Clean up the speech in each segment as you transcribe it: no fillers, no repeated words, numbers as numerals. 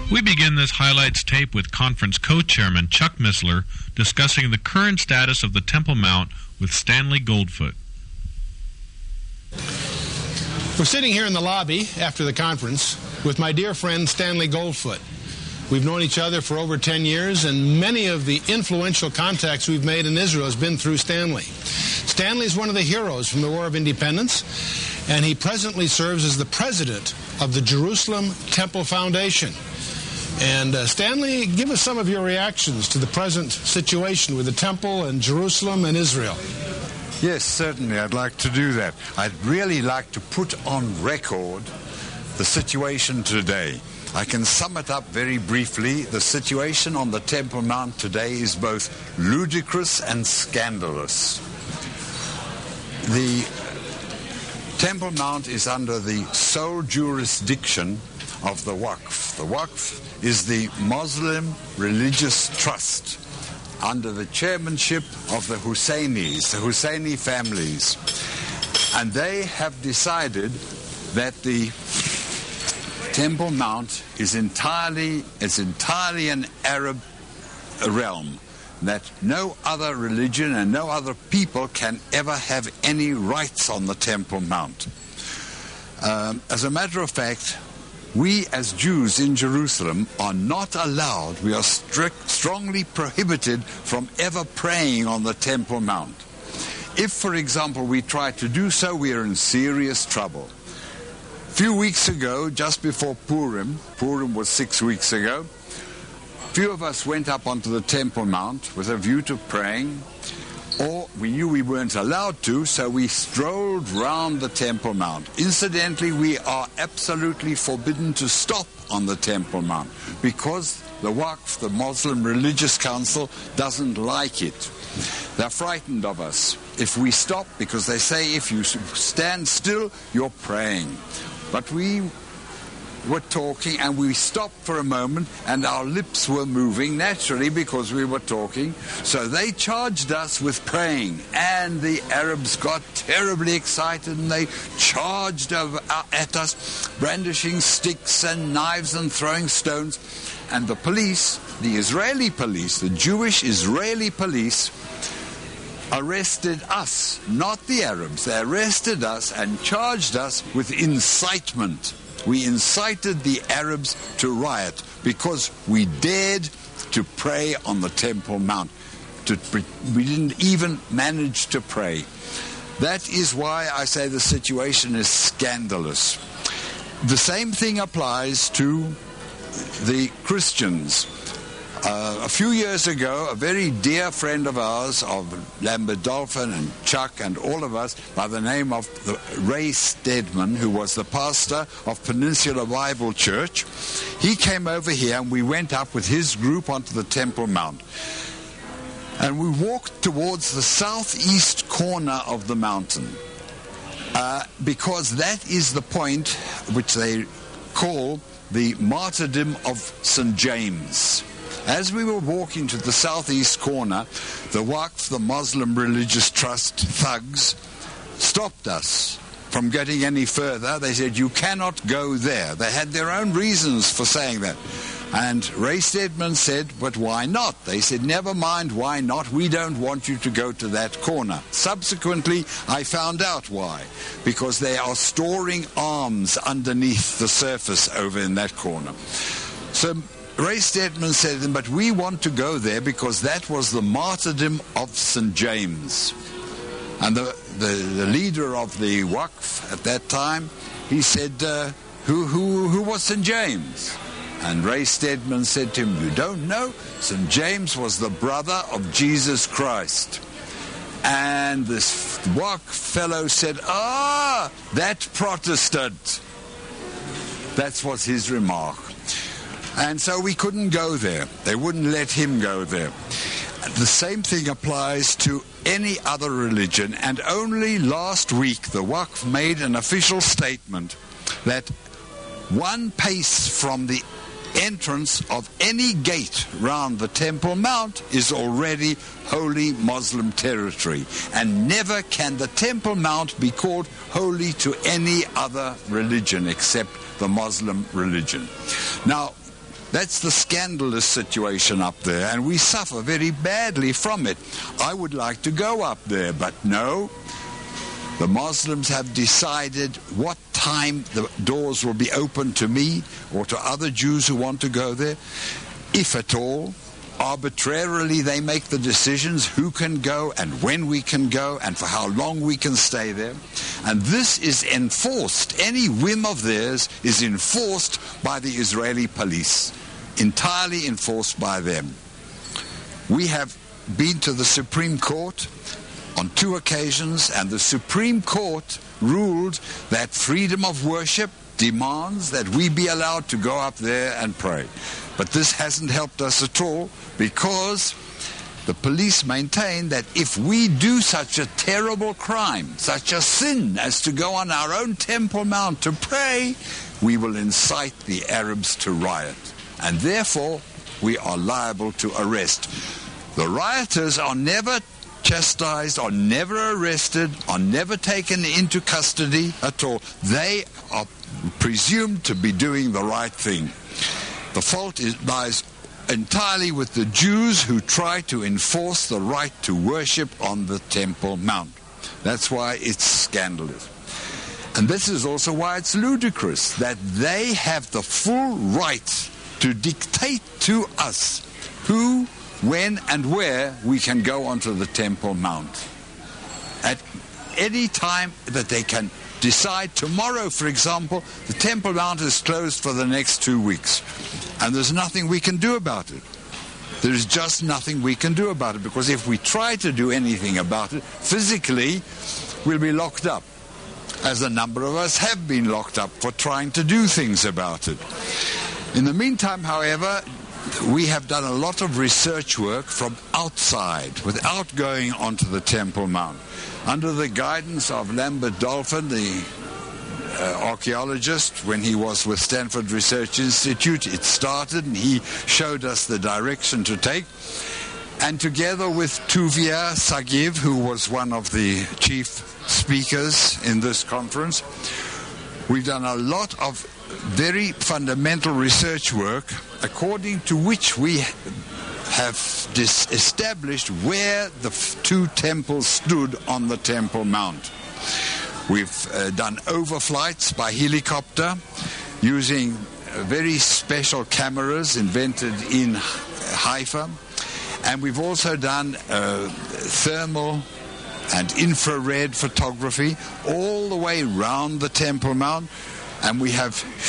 We begin this highlights tape with conference co-chairman Chuck Missler discussing the current status of the Temple Mount with Stanley Goldfoot. We're sitting here in the lobby after the conference with my dear friend Stanley Goldfoot. We've known each other for over 10 years, and many of the influential contacts we've made in Israel has been through Stanley. Stanley is one of the heroes from the War of Independence, and he presently serves as the president of the Jerusalem Temple Foundation. And Stanley, give us some of your reactions to the present situation with the Temple and Jerusalem and Israel. Yes, certainly, I'd like to do that. I'd really like to put on record the situation today. I can sum it up very briefly. The situation on the Temple Mount today is both ludicrous and scandalous. The Temple Mount is under the sole jurisdiction of the Waqf. The Waqf is the Muslim Religious Trust under the chairmanship of the Husseinis, the Husseini families. And they have decided that the Temple Mount is entirely an Arab realm, that no other religion and no other people can ever have any rights on the Temple Mount. As a matter of fact, we as Jews in Jerusalem are not allowed, we are strongly prohibited from ever praying on the Temple Mount. If, for example, we try to do so, we are in serious trouble. A few weeks ago, just before Purim was 6 weeks ago, a few of us went up onto the Temple Mount with a view to praying, or we knew we weren't allowed to, so we strolled round the Temple Mount. Incidentally, we are absolutely forbidden to stop on the Temple Mount because the Waqf, the Muslim Religious Council, doesn't like it. They're frightened of us if we stop, because they say if you stand still, you're praying. But we were talking and we stopped for a moment and our lips were moving naturally because we were talking. So they charged us with praying, and the Arabs got terribly excited and they charged at us, brandishing sticks and knives and throwing stones. And the police, the Israeli police, the Jewish Israeli police, arrested us, not the Arabs. They arrested us and charged us with incitement. We incited the Arabs to riot because we dared to pray on the Temple Mount. We didn't even manage to pray. That is why I say the situation is scandalous. The same thing applies to the Christians. A few years ago, a very dear friend of ours, of Lambert Dolphin and Chuck and all of us, by the name of Ray Steadman, who was the pastor of Peninsula Bible Church, he came over here and we went up with his group onto the Temple Mount. And we walked towards the southeast corner of the mountain, because that is the point which they call the martyrdom of St. James. As we were walking to the southeast corner, the Waqf, the Muslim Religious Trust thugs, stopped us from getting any further. They said, you cannot go there. They had their own reasons for saying that. And Ray Steadman said, but why not? They said, never mind, why not? We don't want you to go to that corner. Subsequently, I found out why. Because they are storing arms underneath the surface over in that corner. So Ray Steadman said, but we want to go there because that was the martyrdom of St. James. And the leader of the Waqf at that time, he said, who was St. James? And Ray Steadman said to him, you don't know? St. James was the brother of Jesus Christ. And this Waqf fellow said, that Protestant. That was his remark. And so we couldn't go there. They wouldn't let him go there. The same thing applies to any other religion. And only last week the Waqf made an official statement that one pace from the entrance of any gate round the Temple Mount is already holy Muslim territory. And never can the Temple Mount be called holy to any other religion except the Muslim religion. Now, That's the scandalous situation up there, and we suffer very badly from it. I would like to go up there, but no. The Muslims have decided what time the doors will be open to me or to other Jews who want to go there, if at all. Arbitrarily they make the decisions who can go and when we can go and for how long we can stay there. And this is enforced. Any whim of theirs is enforced by the Israeli police, entirely enforced by them. We have been to the Supreme Court on 2 occasions, and the Supreme Court ruled that freedom of worship demands that we be allowed to go up there and pray. But this hasn't helped us at all, because the police maintain that if we do such a terrible crime, such a sin as to go on our own Temple Mount to pray, we will incite the Arabs to riot. And therefore, we are liable to arrest. The rioters are never chastised, are never arrested, are never taken into custody at all. They are presumed to be doing the right thing. The fault lies entirely with the Jews who try to enforce the right to worship on the Temple Mount. That's why it's scandalous. And this is also why it's ludicrous that they have the full right to dictate to us who, when, and where we can go onto the Temple Mount. At any time that they can decide. Tomorrow, for example, the Temple Mount is closed for the next 2 weeks. And there's nothing we can do about it. There's just nothing we can do about it, because if we try to do anything about it, physically, we'll be locked up, as a number of us have been locked up for trying to do things about it. In the meantime, however, we have done a lot of research work from outside, without going onto the Temple Mount. Under the guidance of Lambert Dolphin, the archaeologist, when he was with Stanford Research Institute, it started, and he showed us the direction to take. And together with Tuvia Sagiv, who was one of the chief speakers in this conference, we've done a lot of very fundamental research work, according to which we have established where the 2 temples stood on the Temple Mount. We've done overflights by helicopter using very special cameras invented in Haifa. And we've also done thermal and infrared photography all the way round the Temple Mount. And we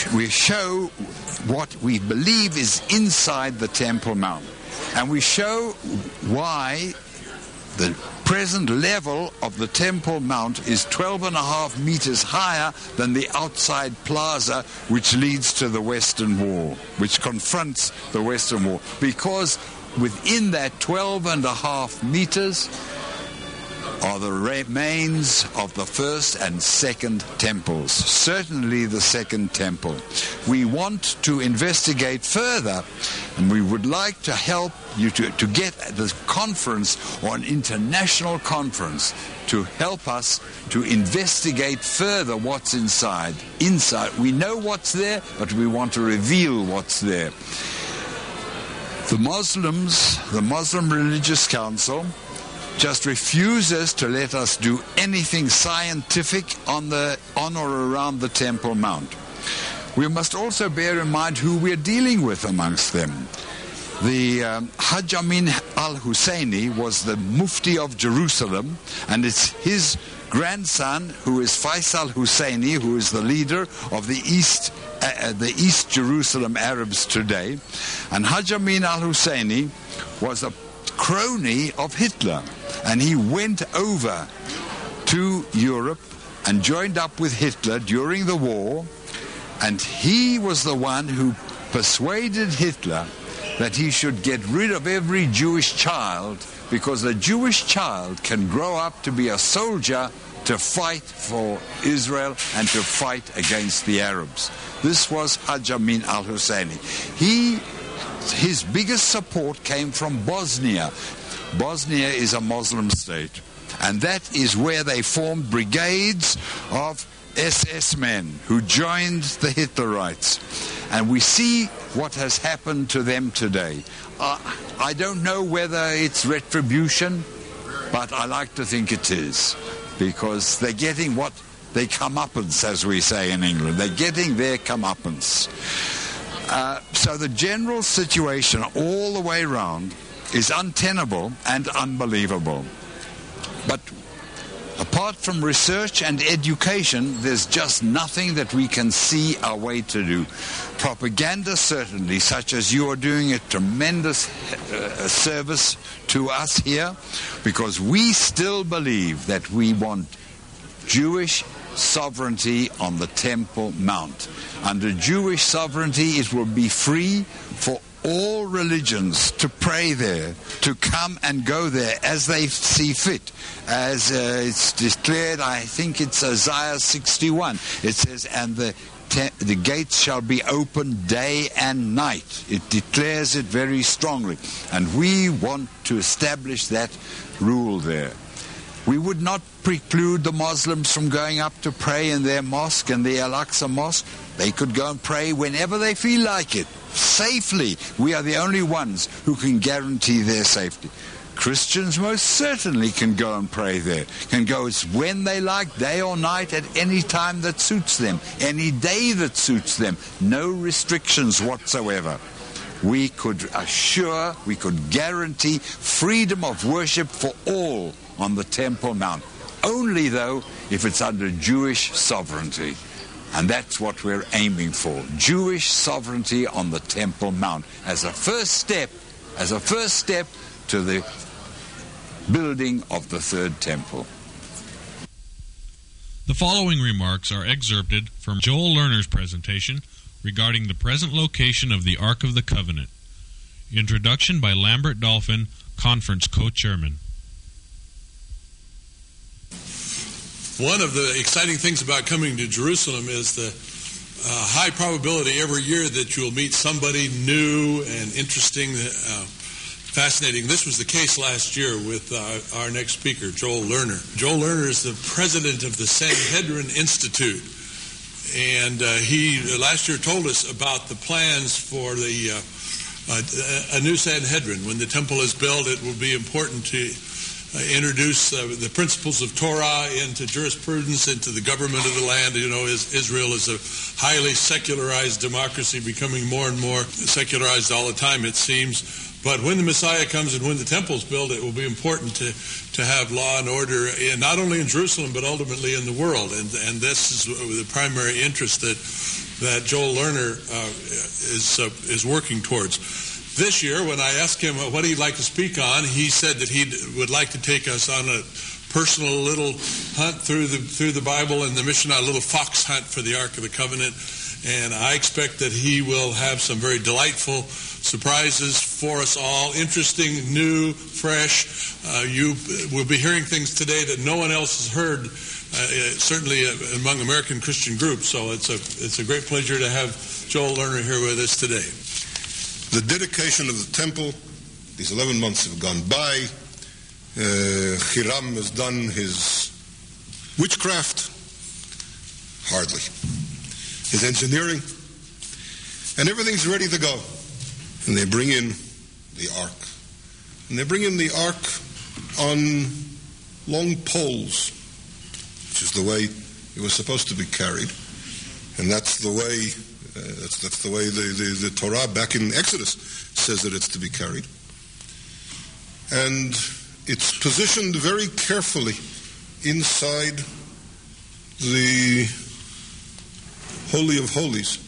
show what we believe is inside the Temple Mount. And we show why the present level of the Temple Mount is 12.5 meters higher than the outside plaza which leads to the Western Wall, which confronts the Western Wall. Because within that 12.5 meters are the remains of the first and second temples, certainly the second temple. We want to investigate further, and we would like to help you to get the conference, or an international conference, to help us to investigate further what's inside. We know what's there, but we want to reveal what's there. The Muslim Religious Council, just refuses to let us do anything scientific on or around the Temple Mount. We must also bear in mind who we're dealing with amongst them. The Hajj Amin al-Husseini was the Mufti of Jerusalem, and it's his grandson, who is Faisal Husseini, who is the leader of the East Jerusalem Arabs today. And Hajj Amin al-Husseini was a crony of Hitler, and he went over to Europe and joined up with Hitler during the war, and he was the one who persuaded Hitler that he should get rid of every Jewish child, because a Jewish child can grow up to be a soldier to fight for Israel and to fight against the Arabs. This was Hajj Amin al-Husseini. His biggest support came from Bosnia. Bosnia is a Muslim state, and that is where they formed brigades of SS men who joined the Hitlerites. And we see what has happened to them today. I don't know whether it's retribution, but I like to think it is, because they're getting what they comeuppance, as we say in England. They're getting their comeuppance. So the general situation all the way around is untenable and unbelievable. But apart from research and education, there's just nothing that we can see our way to do. Propaganda, certainly, such as you are doing a tremendous service to us here, because we still believe that we want Jewish sovereignty on the Temple Mount. Under Jewish sovereignty, it will be free for all religions to pray there, to come and go there as they see fit. As it's declared, I think it's Isaiah 61. It says, and the gates shall be open day and night. It declares it very strongly. And we want to establish that rule there. We would not preclude the Muslims from going up to pray in their mosque, in the Al-Aqsa Mosque. They could go and pray whenever they feel like it, safely. We are the only ones who can guarantee their safety. Christians most certainly can go and pray there, can go when they like, day or night, at any time that suits them, any day that suits them, no restrictions whatsoever. We could assure, we could guarantee freedom of worship for all on the Temple Mount. Only, though, if it's under Jewish sovereignty. And that's what we're aiming for. Jewish sovereignty on the Temple Mount as a first step to the building of the third temple. The following remarks are excerpted from Joel Lerner's presentation regarding the present location of the Ark of the Covenant. Introduction by Lambert Dolphin, Conference Co-Chairman. One of the exciting things about coming to Jerusalem is the high probability every year that you'll meet somebody new and interesting, fascinating. This was the case last year with our next speaker, Joel Lerner. Joel Lerner is the president of the Sanhedrin Institute, and he last year told us about the plans for a new Sanhedrin. When the temple is built, it will be important to introduce the principles of Torah into jurisprudence, into the government of the land. You know, Israel is a highly secularized democracy, becoming more and more secularized all the time, it seems. But when the Messiah comes and when the temple's built, it will be important to have law and order, not only in Jerusalem, but ultimately in the world. And this is the primary interest that Joel Lerner is working towards. This year, when I asked him what he'd like to speak on, he said that he would like to take us on a personal little hunt through the Bible and the Mishnah, a little fox hunt for the Ark of the Covenant. And I expect that he will have some very delightful surprises for us all, interesting, new, fresh. You will be hearing things today that no one else has heard, certainly among American Christian groups. So it's a great pleasure to have Joel Lerner here with us today. The dedication of the temple, these 11 months have gone by. Hiram has done his witchcraft, hardly, his engineering, and everything's ready to go. And they bring in the ark. And they bring in the ark on long poles, which is the way it was supposed to be carried. And that's the way that's the way the Torah back in Exodus says that it's to be carried. And it's positioned very carefully inside the Holy of Holies.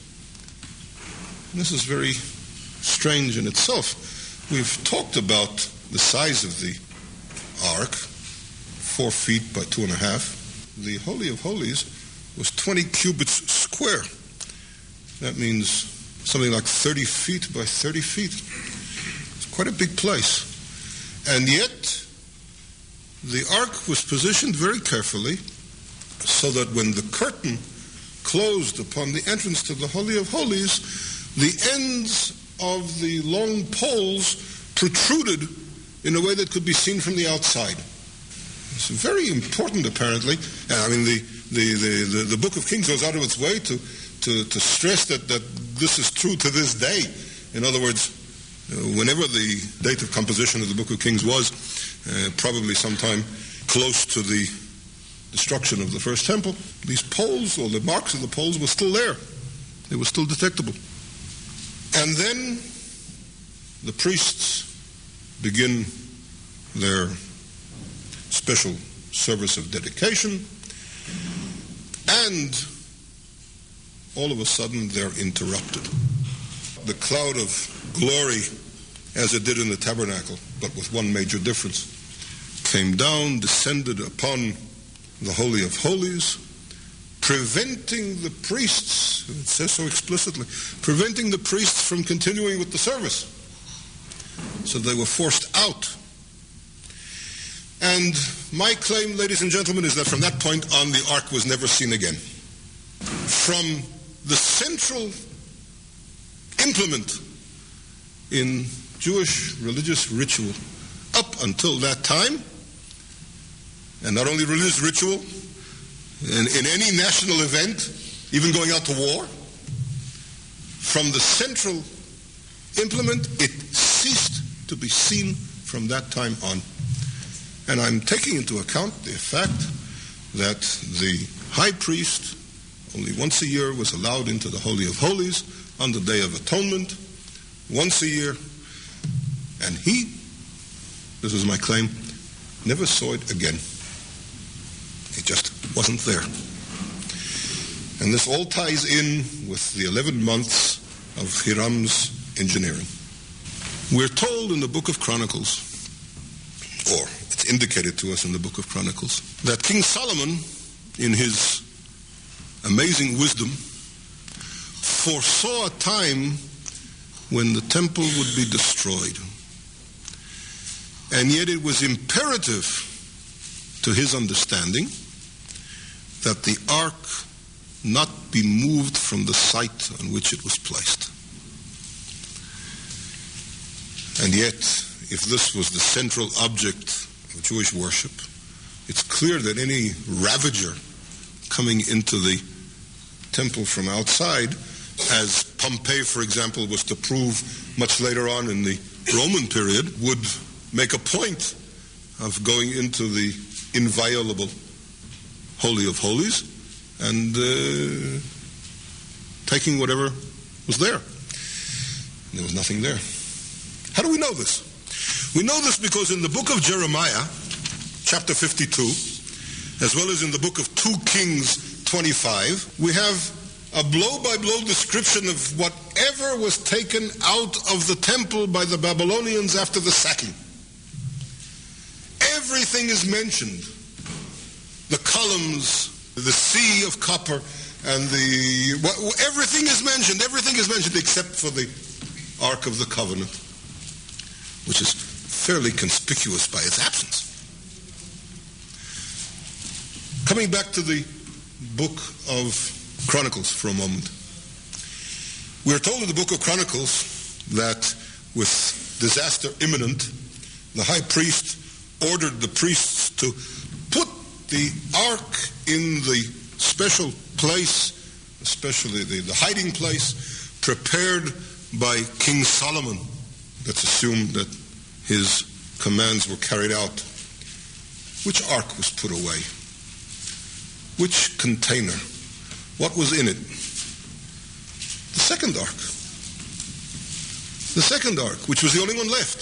And this is very strange in itself. We've talked about the size of the ark, 4 feet by 2.5. The Holy of Holies was 20 cubits square. That means something like 30 feet by 30 feet. It's quite a big place. And yet, the ark was positioned very carefully so that when the curtain closed upon the entrance to the Holy of Holies, the ends of the long poles protruded in a way that could be seen from the outside. It's very important, apparently. I mean, the Book of Kings goes out of its way to stress that this is true to this day. In other words, whenever the date of composition of the Book of Kings was, probably sometime close to the destruction of the first temple, these poles, or the marks of the poles, were still there. They were still detectable. And then the priests begin their special service of dedication, and all of a sudden they're interrupted. The cloud of glory, as it did in the tabernacle, but with one major difference, came down, descended upon the Holy of Holies, preventing the priests, it says so explicitly, preventing the priests from continuing with the service. So they were forced out. And my claim, ladies and gentlemen, is that from that point on, the ark was never seen again. From the central implement in Jewish religious ritual up until that time, and not only religious ritual, in any national event, even going out to war, from the central implement, it ceased to be seen from that time on. And I'm taking into account the fact that the high priest only once a year was allowed into the Holy of Holies on the Day of Atonement, once a year, and he, this is my claim, never saw it again. It just wasn't there. And this all ties in with the 11 months of Hiram's engineering. We're told in the Book of Chronicles, or it's indicated to us in the Book of Chronicles, that King Solomon, in his amazing wisdom, foresaw a time when the temple would be destroyed. And yet it was imperative to his understanding that the ark not be moved from the site on which it was placed. And yet, if this was the central object of Jewish worship, it's clear that any ravager coming into the temple from outside, as Pompey, for example, was to prove much later on in the Roman period, would make a point of going into the inviolable Holy of Holies and taking whatever was there. There was nothing there. How do we know this? We know this because in the book of Jeremiah, chapter 52, as well as in the book of 2 Kings 25, we have a blow-by-blow description of whatever was taken out of the temple by the Babylonians after the sacking. Everything is mentioned. The columns, the sea of copper, and everything is mentioned. Everything is mentioned except for the Ark of the Covenant, which is fairly conspicuous by its absence. Coming back to the book of Chronicles for a moment. We're told in the book of Chronicles that with disaster imminent, the high priest ordered the priests to put the ark in the special place, especially the hiding place, prepared by King Solomon. Let's assume that his commands were carried out. Which ark was put away? Which container? What was in it? The second ark. The second ark, which was the only one left.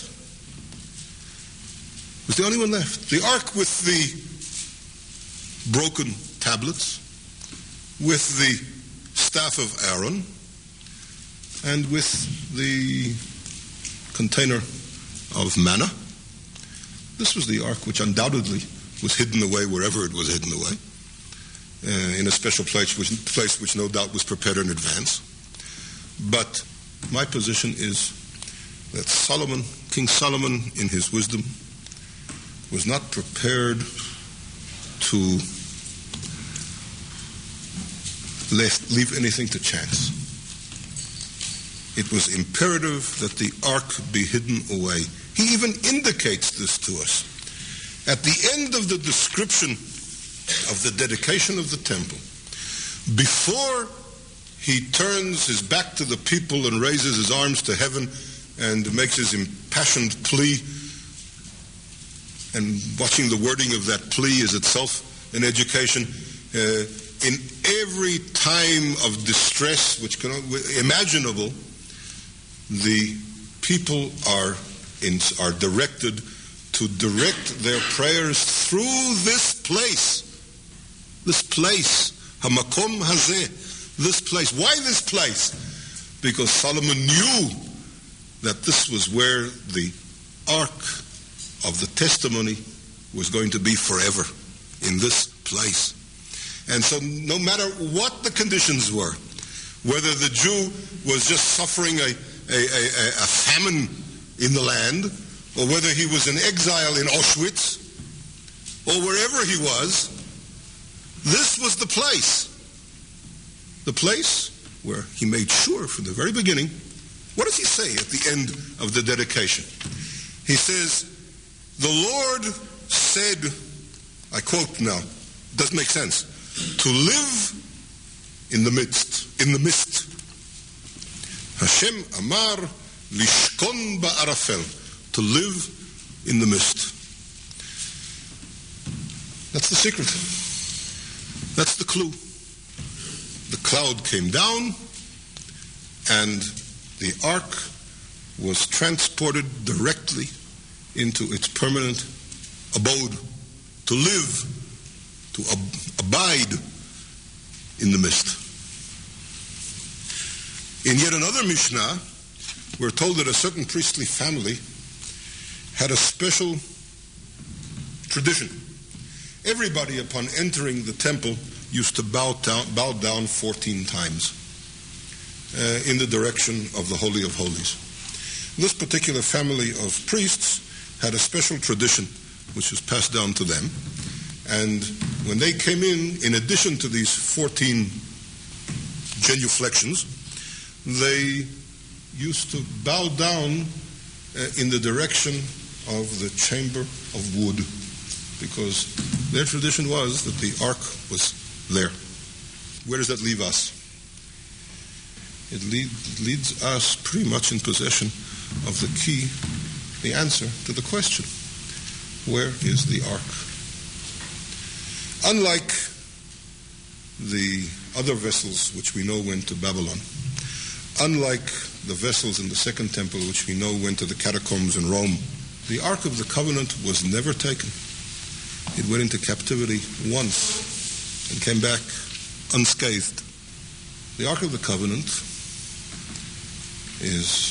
Was the only one left. The ark with the broken tablets, with the staff of Aaron, and with the container of manna. This was the ark which undoubtedly was hidden away wherever it was hidden away, in a special place which no doubt was prepared in advance. But my position is that King Solomon, in his wisdom, was not prepared to leave anything to chance. It was imperative that the ark be hidden away. He even indicates this to us. At the end of the description of the dedication of the temple, before he turns his back to the people and raises his arms to heaven and makes his impassioned plea. And watching the wording of that plea is itself an education. In every time of distress which can imaginable, the people are directed to direct their prayers through this place, Hamakom Hazeh, this place. Why this place? Because Solomon knew that this was where the Ark of the Testimony was going to be forever, in this place. And so no matter what the conditions were, whether the Jew was just suffering a famine in the land, or whether he was in exile in Auschwitz, or wherever he was, this was the place where he made sure from the very beginning. What does he say at the end of the dedication? He says, the Lord said, I quote now, doesn't make sense, to live in the mist. Hashem amar lishkon ba'arafel, to live in the mist. That's the secret. That's the clue. The cloud came down and the ark was transported directly into its permanent abode, to live, to abide in the mist. In yet another Mishnah, we're told that a certain priestly family had a special tradition. Everybody, upon entering the temple, used to bow down 14 times in the direction of the Holy of Holies. This particular family of priests had a special tradition which was passed down to them. And when they came in addition to these 14 genuflections, they used to bow down in the direction of the chamber of wood, because their tradition was that the ark was there. Where does that leave us? It leads us pretty much in possession of the key, the answer to the question, where is the ark? Unlike the other vessels which we know went to Babylon, unlike the vessels in the Second Temple which we know went to the catacombs in Rome, the Ark of the Covenant was never taken. It went into captivity once and came back unscathed. The Ark of the Covenant is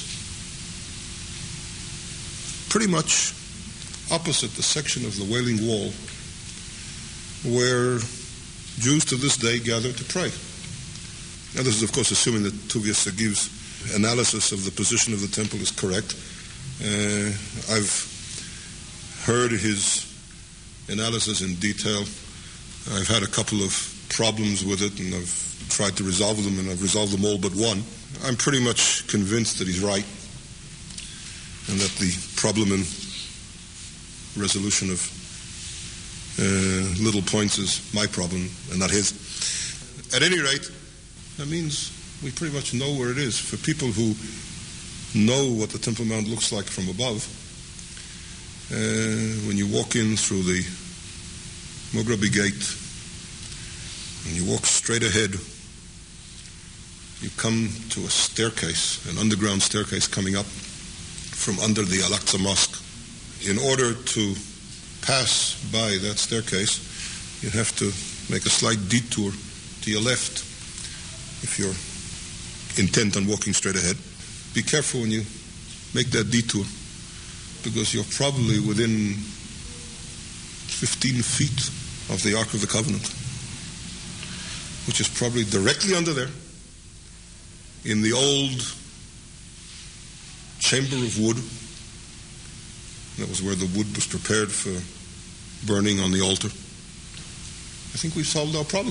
pretty much opposite the section of the Wailing Wall where Jews to this day gather to pray. Now, this is, of course, assuming that Tuvia Segiv's analysis of the position of the temple is correct. I've heard his analysis in detail. I've had a couple of problems with it, and I've tried to resolve them, and I've resolved them all but one. I'm pretty much convinced that he's right, and that the problem in resolution of little points is my problem and not his. At any rate, that means we pretty much know where it is. For people who know what the Temple Mount looks like from above, when you walk in through the Mograbi Gate and you walk straight ahead, you come to a staircase, an underground staircase coming up from under the Al-Aqsa Mosque. In order to pass by that staircase, you have to make a slight detour to your left if you're intent on walking straight ahead. Be careful when you make that detour, because you're probably within 15 feet of the Ark of the Covenant, which is probably directly under there in the old chamber of wood. That was where the wood was prepared for burning on the altar. I think we've solved our problem.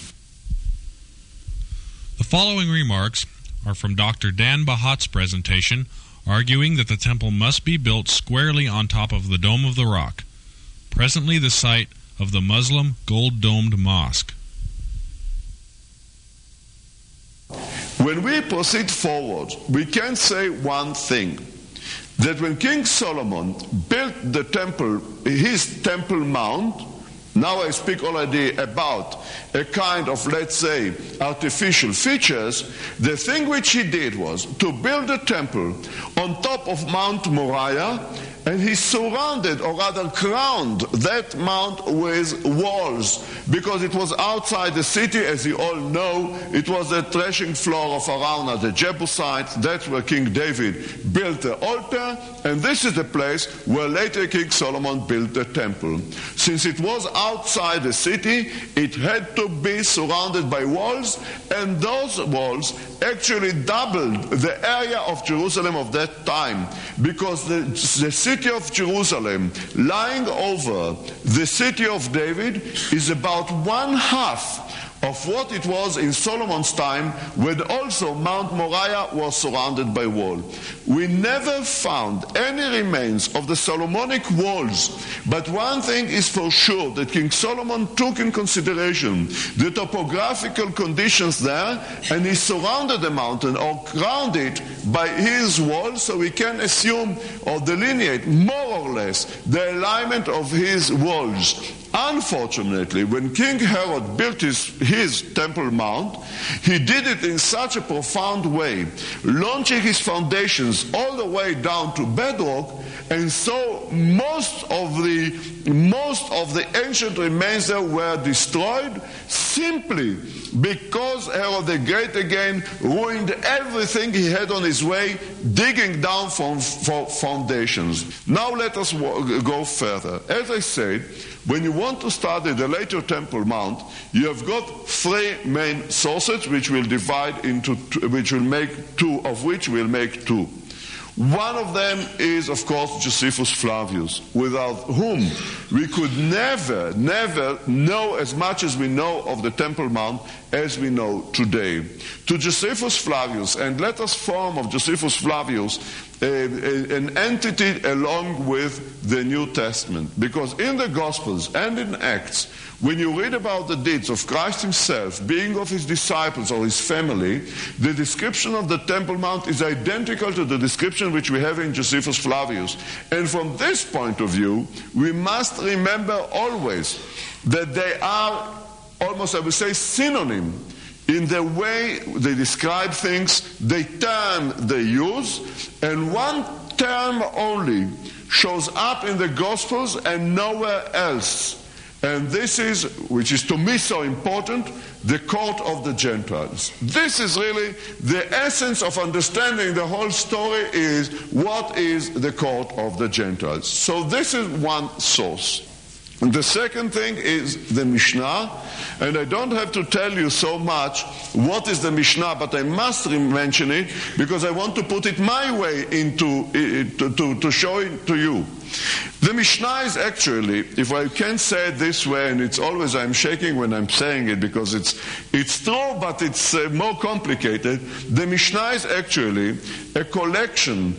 The following remarks are from Dr. Dan Bahat's presentation, arguing that the temple must be built squarely on top of the Dome of the Rock, presently the site of the Muslim gold-domed mosque. When we proceed forward, we can say one thing, that when King Solomon built the temple, his Temple Mount, now I speak already about a kind of, let's say, artificial features, the thing which he did was to build a temple on top of Mount Moriah, and he surrounded, or rather crowned, that mount with walls, because it was outside the city. As you all know, it was the threshing floor of Araunah, the Jebusites. That's where King David built the altar, and this is the place where later King Solomon built the temple. Since it was outside the city, it had to be surrounded by walls, and those walls actually doubled the area of Jerusalem of that time, because the city of Jerusalem lying over the city of David is about 1/2 of what it was in Solomon's time, when also Mount Moriah was surrounded by wall. We never found any remains of the Solomonic walls, but one thing is for sure, that King Solomon took in consideration the topographical conditions there, and he surrounded the mountain or crowned it by his walls, so we can assume or delineate more or less the alignment of his walls. Unfortunately, when King Herod built his Temple Mount, he did it in such a profound way, launching his foundations all the way down to bedrock, and so most of the ancient remains there were destroyed, simply because Herod the Great again ruined everything he had on his way, digging down for foundations. Now let us go further. As I said, when you want to study the later Temple Mount, you have got three main sources which will divide into which will make two. One of them is, of course, Josephus Flavius, without whom we could never know as much as we know of the Temple Mount as we know today. To Josephus Flavius, and let us form of Josephus Flavius an entity along with the New Testament, because in the Gospels and in Acts, when you read about the deeds of Christ himself, being of his disciples or his family, the description of the Temple Mount is identical to the description which we have in Josephus Flavius. And from this point of view, we must remember always that they are almost, I would say, synonym in the way they describe things, the term they use, and one term only shows up in the Gospels and nowhere else. And this is, which is to me so important, the court of the Gentiles. This is really the essence of understanding the whole story, is what is the court of the Gentiles. So this is one source. And the second thing is the Mishnah, and I don't have to tell you so much what is the Mishnah, but I must mention it because I want to put it my way to show it to you. The Mishnah is actually, if I can say it this way, and it's always I'm shaking when I'm saying it because it's true, but it's more complicated. The Mishnah is actually a collection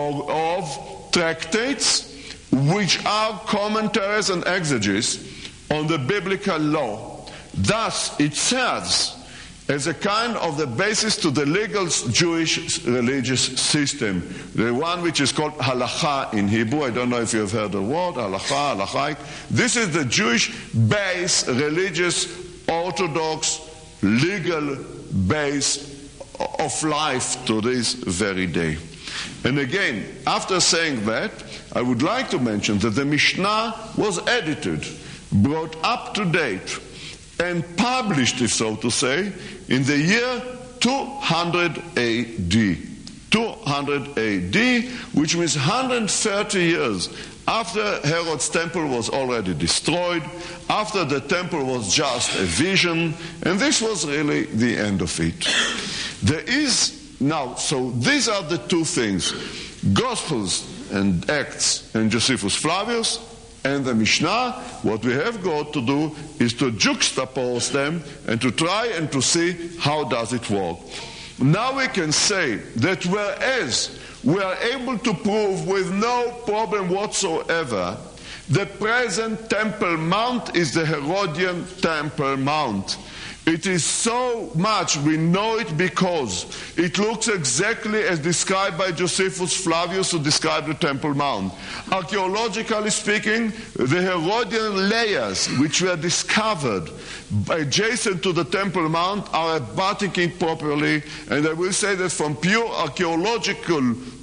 of tractates which are commentaries and exegesis on the biblical law. Thus, it serves as a kind of the basis to the legal Jewish religious system, the one which is called halacha in Hebrew. I don't know if you have heard the word, halacha, halachaik. This is the Jewish base, religious, orthodox, legal base of life to this very day. And again, after saying that, I would like to mention that the Mishnah was edited, brought up to date, and published, if so to say, in the year 200 AD. 200 AD, which means 130 years after Herod's temple was already destroyed, after the temple was just a vision, and this was really the end of it. There is now, so these are the two things, Gospels and Acts and Josephus Flavius and the Mishnah. What we have got to do is to juxtapose them and to try and to see how does it work. Now we can say that whereas we are able to prove with no problem whatsoever the present Temple Mount is the Herodian Temple Mount, It is so much, we know it because it looks exactly as described by Josephus Flavius, who described the Temple Mount. Archaeologically speaking, the Herodian layers which were discovered adjacent to the Temple Mount are abutting it properly, and I will say that from pure archaeological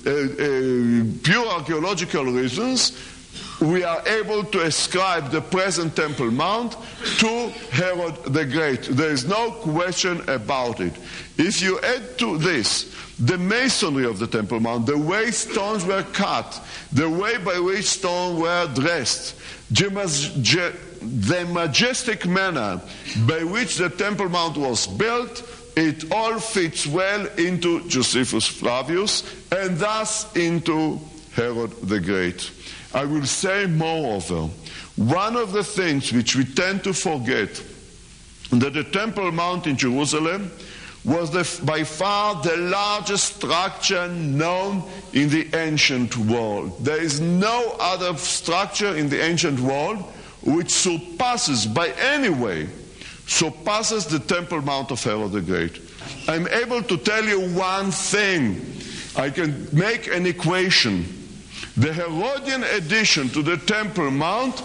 reasons, we are able to ascribe the present Temple Mount to Herod the Great. There is no question about it. If you add to this the masonry of the Temple Mount, the way stones were cut, the way by which stones were dressed, the majestic manner by which the Temple Mount was built, it all fits well into Josephus Flavius and thus into Herod the Great. I will say moreover, one of the things which we tend to forget, that the Temple Mount in Jerusalem was by far the largest structure known in the ancient world. There is no other structure in the ancient world which surpasses by any way, surpasses the Temple Mount of Herod the Great. I'm able to tell you one thing. I can make an equation. The Herodian addition to the Temple Mount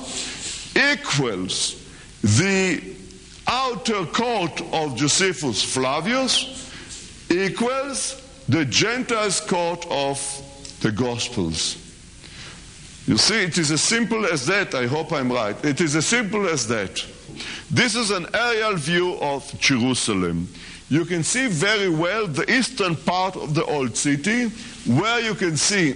equals the outer court of Josephus Flavius, equals the Gentiles' court of the Gospels. You see, it is as simple as that. I hope I'm right. It is as simple as that. This is an aerial view of Jerusalem. You can see very well the eastern part of the old city, where you can see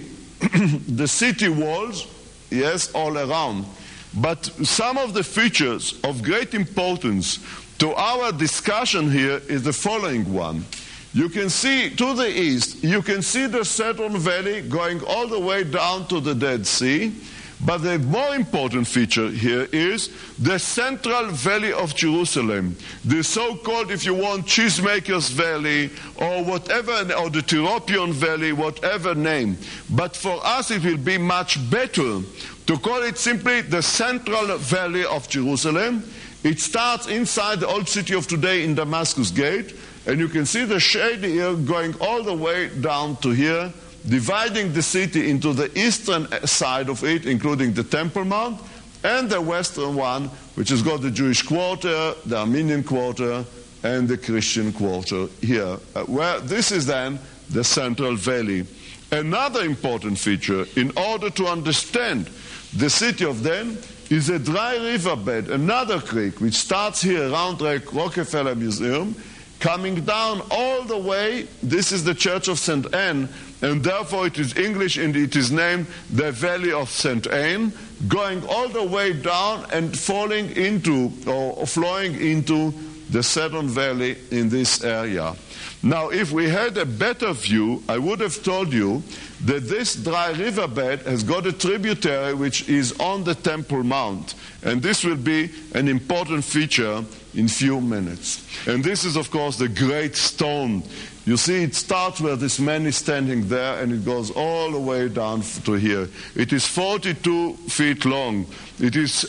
the city walls, yes, all around. But some of the features of great importance to our discussion here is the following one. You can see to the east, you can see the Cedron Valley going all the way down to the Dead Sea. But the more important feature here is the Central Valley of Jerusalem, the so-called, if you want, Cheesemakers Valley or whatever, or the Tyropion Valley, whatever name. But for us it will be much better to call it simply the Central Valley of Jerusalem. It starts inside the old city of today in Damascus Gate, and you can see the shade here going all the way down to here, dividing the city into the eastern side of it, including the Temple Mount, and the western one, which has got the Jewish quarter, the Armenian quarter, and the Christian quarter here, where this is then the Central Valley. Another important feature, in order to understand the city of then, is a dry riverbed, another creek, which starts here around Rockefeller Museum, coming down all the way. This is the Church of St. Anne, and therefore it is English and it is named the Valley of St. Anne, going all the way down and falling into or flowing into the Cedron Valley in this area. Now, if we had a better view, I would have told you that this dry riverbed has got a tributary which is on the Temple Mount, and this will be an important feature in few minutes. And this is, of course, the great stone. You see, it starts where this man is standing there, and it goes all the way down to here. It is 42 feet long. It is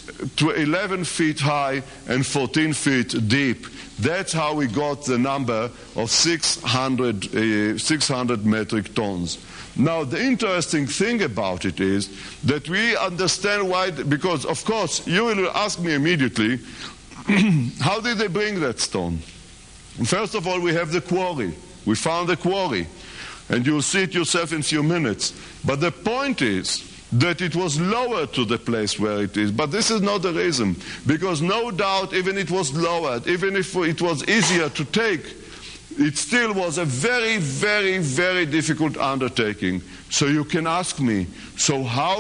11 feet high and 14 feet deep. That's how we got the number of 600 metric tons. Now, the interesting thing about it is that we understand why, because, of course, you will ask me immediately, how did they bring that stone? First of all, we have the quarry. We found the quarry, and you'll see it yourself in a few minutes. But the point is that it was lowered to the place where it is. But this is not the reason, because no doubt, even it was lowered, even if it was easier to take, it still was a very, very, very difficult undertaking. So you can ask me, so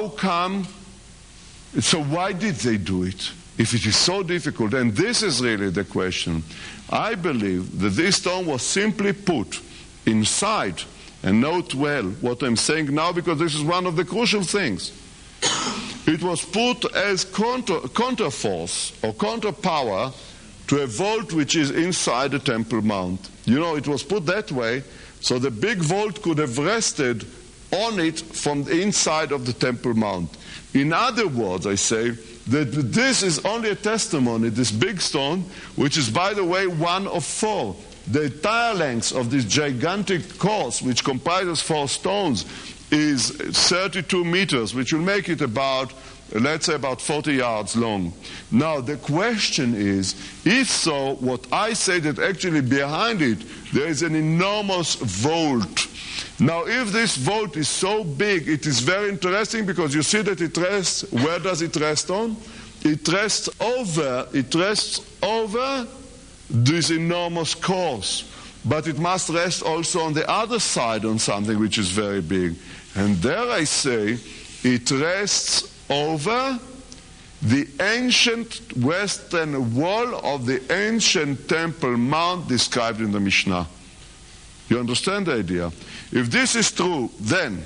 why did they do it? If it is so difficult, and this is really the question, I believe that this stone was simply put inside, and note well what I'm saying now, because this is one of the crucial things. It was put as counterforce or counterpower to a vault which is inside the Temple Mount. You know, it was put that way so the big vault could have rested on it from the inside of the Temple Mount. In other words, I say, that this is only a testimony, this big stone, which is, by the way, one of 4. The entire length of this gigantic course, which comprises 4 stones, is 32 meters, which will make it about, let's say, about 40 yards long. Now, the question is, if so, what I say that actually behind it, there is an enormous vault. Now, if this vault is so big, it is very interesting because you see that it rests, where does it rest on? It rests over this enormous course. But it must rest also on the other side on something which is very big. And there I say, it rests over the ancient western wall of the ancient Temple Mount described in the Mishnah. You understand the idea? If this is true, then,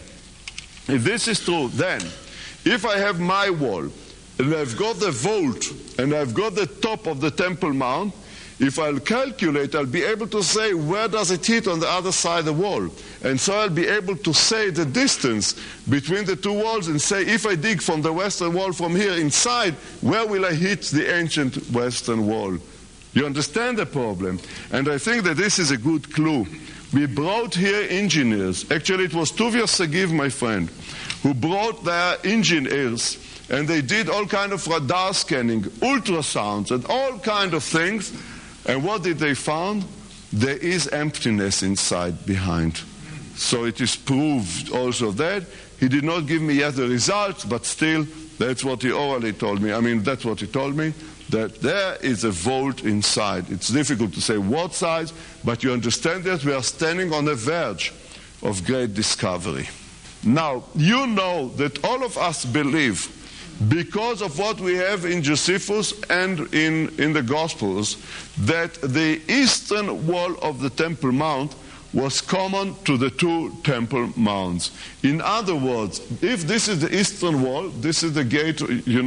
if I have my wall, and I've got the vault, and I've got the top of the Temple Mount, if I'll calculate, I'll be able to say where does it hit on the other side of the wall. And so I'll be able to say the distance between the 2 walls and say, if I dig from the western wall from here inside, where will I hit the ancient western wall? You understand the problem? And I think that this is a good clue. We brought here engineers. Actually, it was Tuvia Segiv, my friend, who brought their engineers, and they did all kind of radar scanning, ultrasounds, and all kind of things. And what did they find? There is emptiness inside behind. So it is proved also that. He did not give me yet the results, but still, that's what he orally told me. That's what he told me, that there is a vault inside. It's difficult to say what size, but you understand that we are standing on the verge of great discovery. Now, you know that all of us believe, because of what we have in Josephus and in the Gospels, that the eastern wall of the Temple Mount was common to the 2 Temple Mounts. In other words, if this is the eastern wall, this is the gate,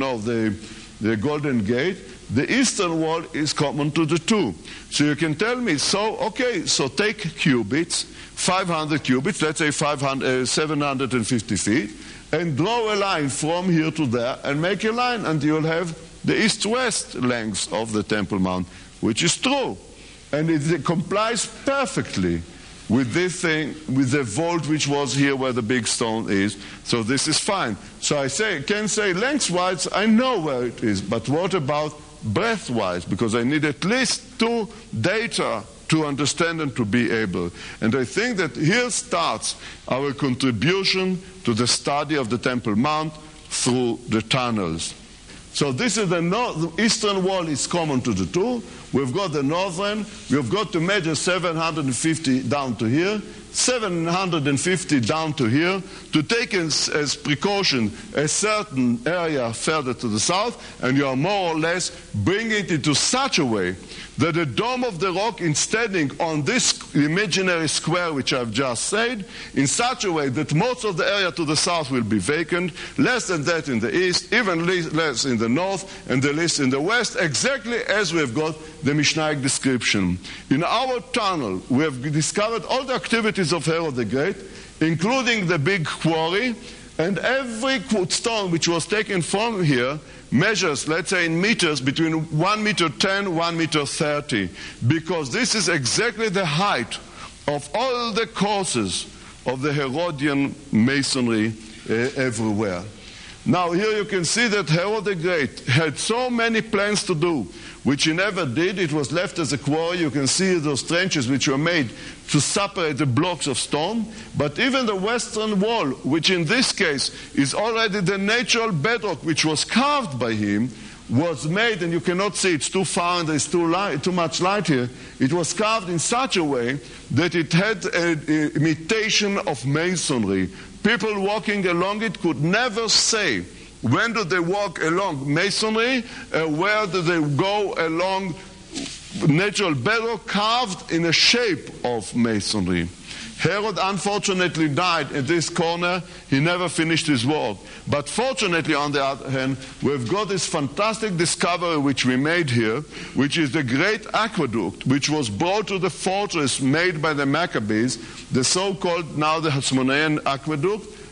the Golden Gate, the eastern wall is common to the 2. So you can tell me, so take cubits, 500 cubits, let's say 750 feet, and draw a line from here to there and make a line, and you'll have the east-west length of the Temple Mount, which is true. And it complies perfectly with this thing, with the vault which was here where the big stone is. So this is fine. So I can say lengthwise, I know where it is, but what about breadthwise? Because I need at least 2 data to understand and to be able. And I think that here starts our contribution to the study of the Temple Mount through the tunnels. So this is the eastern wall is common to the 2. We've got the northern. We've got to measure 750 down to here, 750 down to here, to take as precaution a certain area further to the south, and you are more or less bringing it into such a way that the dome of the rock is standing on this imaginary square which I've just said, in such a way that most of the area to the south will be vacant, less than that in the east, even less in the north, and the least in the west, exactly as we've got the Mishnaic description. In our tunnel, we have discovered all the activities of Herod the Great, including the big quarry, and every stone which was taken from here measures, let's say in meters, between 1 meter 10, 1 meter 30, because this is exactly the height of all the courses of the Herodian masonry everywhere. Now here you can see that Herod the Great had so many plans to do, which he never did. It was left as a quarry. You can see those trenches which were made to separate the blocks of stone. But even the western wall, which in this case is already the natural bedrock which was carved by him, was made, and you cannot see, it's too far and there's too much light here. It was carved in such a way that it had an imitation of masonry. People walking along it could never say when do they walk along masonry, where do they go along natural bedrock carved in a shape of masonry. Herod unfortunately died at this corner. He never finished his work. But fortunately, on the other hand, we've got this fantastic discovery which we made here, which is the great aqueduct, which was brought to the fortress made by the Maccabees, the so-called now the Hasmonean aqueduct,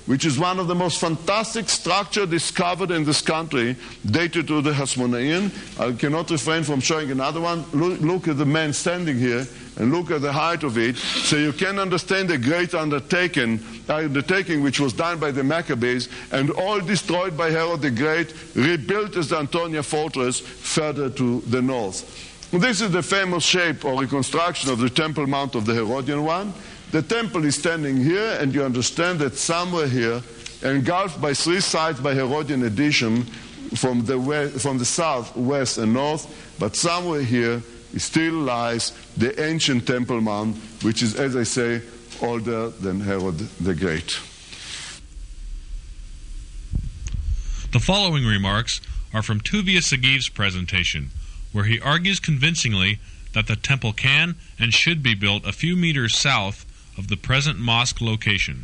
which is one of the most fantastic structures discovered in this country, dated to the Hasmonean. I cannot refrain from showing another one. Look at the man standing here and look at the height of it, so you can understand the great undertaking which was done by the Maccabees and all destroyed by Herod the Great, rebuilt as the Antonia fortress further to the north. This is the famous shape or reconstruction of the Temple Mount of the Herodian one. The temple is standing here, and you understand that somewhere here, engulfed by three sides by Herodian addition from the south, west, and north, but somewhere here still lies the ancient Temple Mount, which is, as I say, older than Herod the Great. The following remarks are from Tuvia Sagiv's presentation, where he argues convincingly that the temple can and should be built a few meters south of the present mosque location.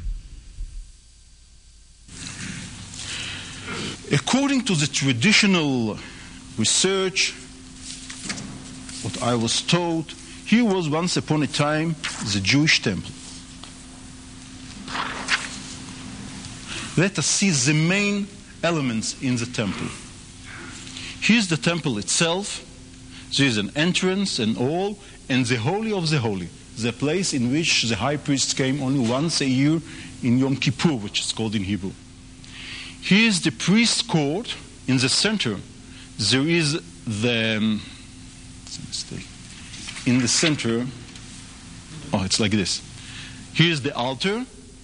According to the traditional research, what I was told, here was once upon a time the Jewish temple. Let us see the main elements in the temple. Here's the temple itself. There is an entrance and all, and the Holy of the Holy, the place in which the high priest came only once a year in Yom Kippur, which is called in Hebrew. Here is the priest's court. In the center, there is the... in the center, it's like this. Here's the altar.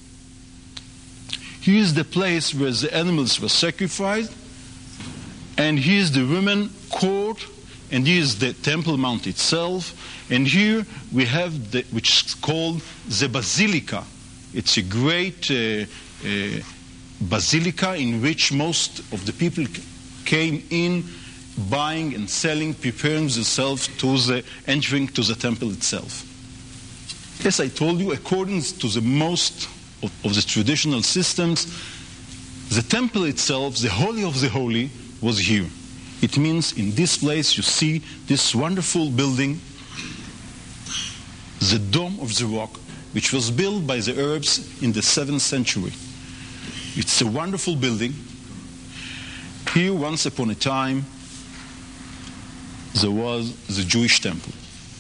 Here's the place where the animals were sacrificed. And here's the women court. And here's the Temple Mount itself. And here we have which is called the Basilica. It's a great basilica in which most of the people came in, buying and selling, preparing themselves to entering to the temple itself. As I told you, according to the most of the traditional systems, the temple itself, the Holy of the Holy, was here. It means in this place you see this wonderful building, the Dome of the Rock, which was built by the Arabs in the 7th century. It's a wonderful building. Here, once upon a time, there was the Jewish temple.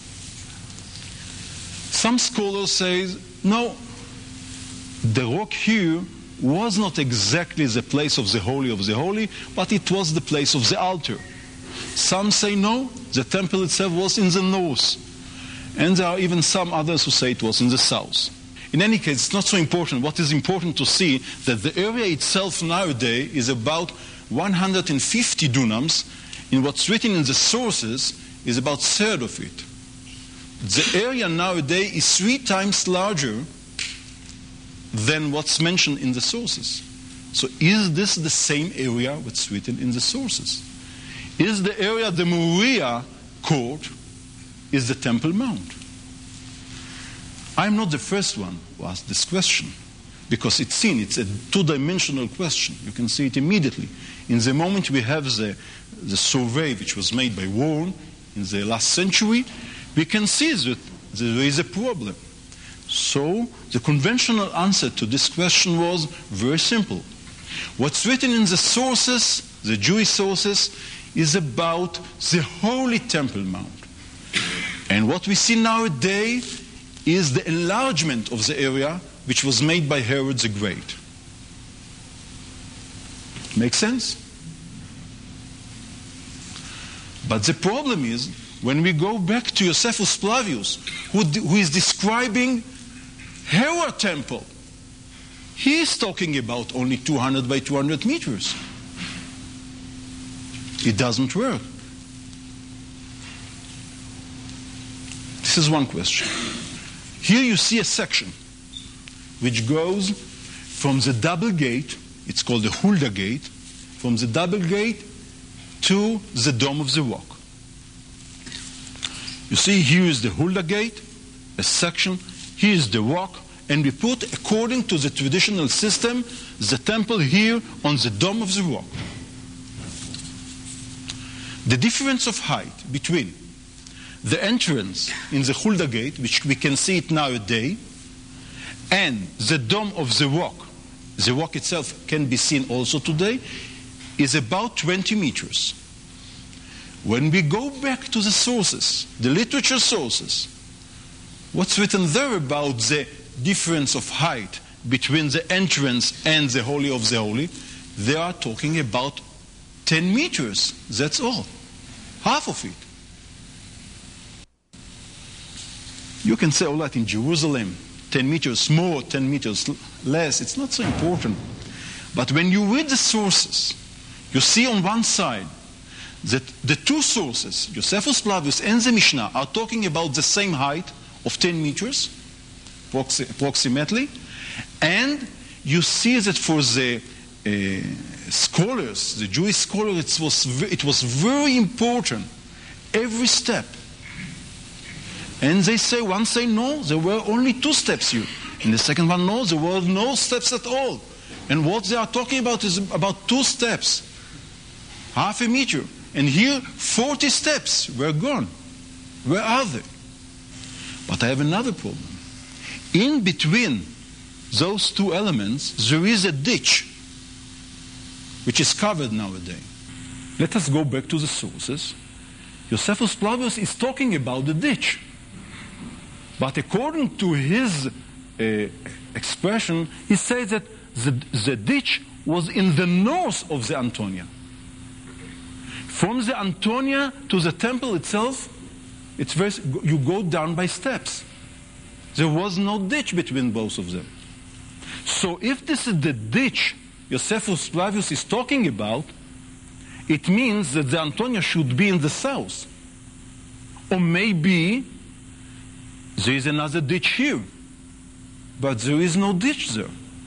Some scholars say, no, the rock here was not exactly the place of the Holy, but it was the place of the altar. Some say no, the temple itself was in the north. And there are even some others who say it was in the south. In any case, it's not so important. What is important to see that the area itself nowadays is about 150 dunams. In what's written in the sources is about a third of it. The area nowadays is 3 times larger than what's mentioned in the sources. So is this the same area what's written in the sources? Is the area the Moriah court? Is the Temple Mount? I'm not the first one who asked this question, because it's a 2-dimensional question. You can see it immediately. In the moment we have the survey which was made by Warren in the last century, we can see that there is a problem. So the conventional answer to this question was very simple. What's written in the sources, the Jewish sources, is about the Holy Temple Mount. And what we see nowadays is the enlargement of the area which was made by Herod the Great. Make sense? But the problem is, when we go back to Josephus Flavius, who is describing Herod temple, he is talking about only 200 by 200 meters. It doesn't work. This is one question. Here you see a section which goes from the double gate, it's called the Hulda gate, from the double gate to the Dome of the Rock. You see, here is the Hulda gate, a section, here is the rock, and we put, according to the traditional system, the temple here on the Dome of the Rock. The difference of height between the entrance in the Hulda gate, which we can see it nowadays, and the Dome of the Rock, the rock itself can be seen also today, is about 20 meters. When we go back to the sources, the literature sources, what's written there about the difference of height between the entrance and the Holy of the Holy, they are talking about 10 meters. That's all. Half of it. You can say all that in Jerusalem, 10 meters more, 10 meters less. It's not so important. But when you read the sources, you see on one side that the two sources, Josephus Flavius and the Mishnah, are talking about the same height of 10 meters, approximately. And you see that for the scholars, the Jewish scholars, it was very important, every step. And they say, one say, no, there were only 2 steps here. And the second one, no, there were no steps at all. And what they are talking about is about 2 steps, half a meter. And here, 40 steps were gone. Where are they? But I have another problem. In between those 2 elements, there is a ditch, which is covered nowadays. Let us go back to the sources. Josephus Flavius is talking about the ditch. But according to his expression, he says that the ditch was in the north of the Antonia. From the Antonia to the temple itself, you go down by steps. There was no ditch between both of them. So if this is the ditch Josephus Flavius is talking about, it means that the Antonia should be in the south. Or maybe there is another ditch here, but there is no ditch there.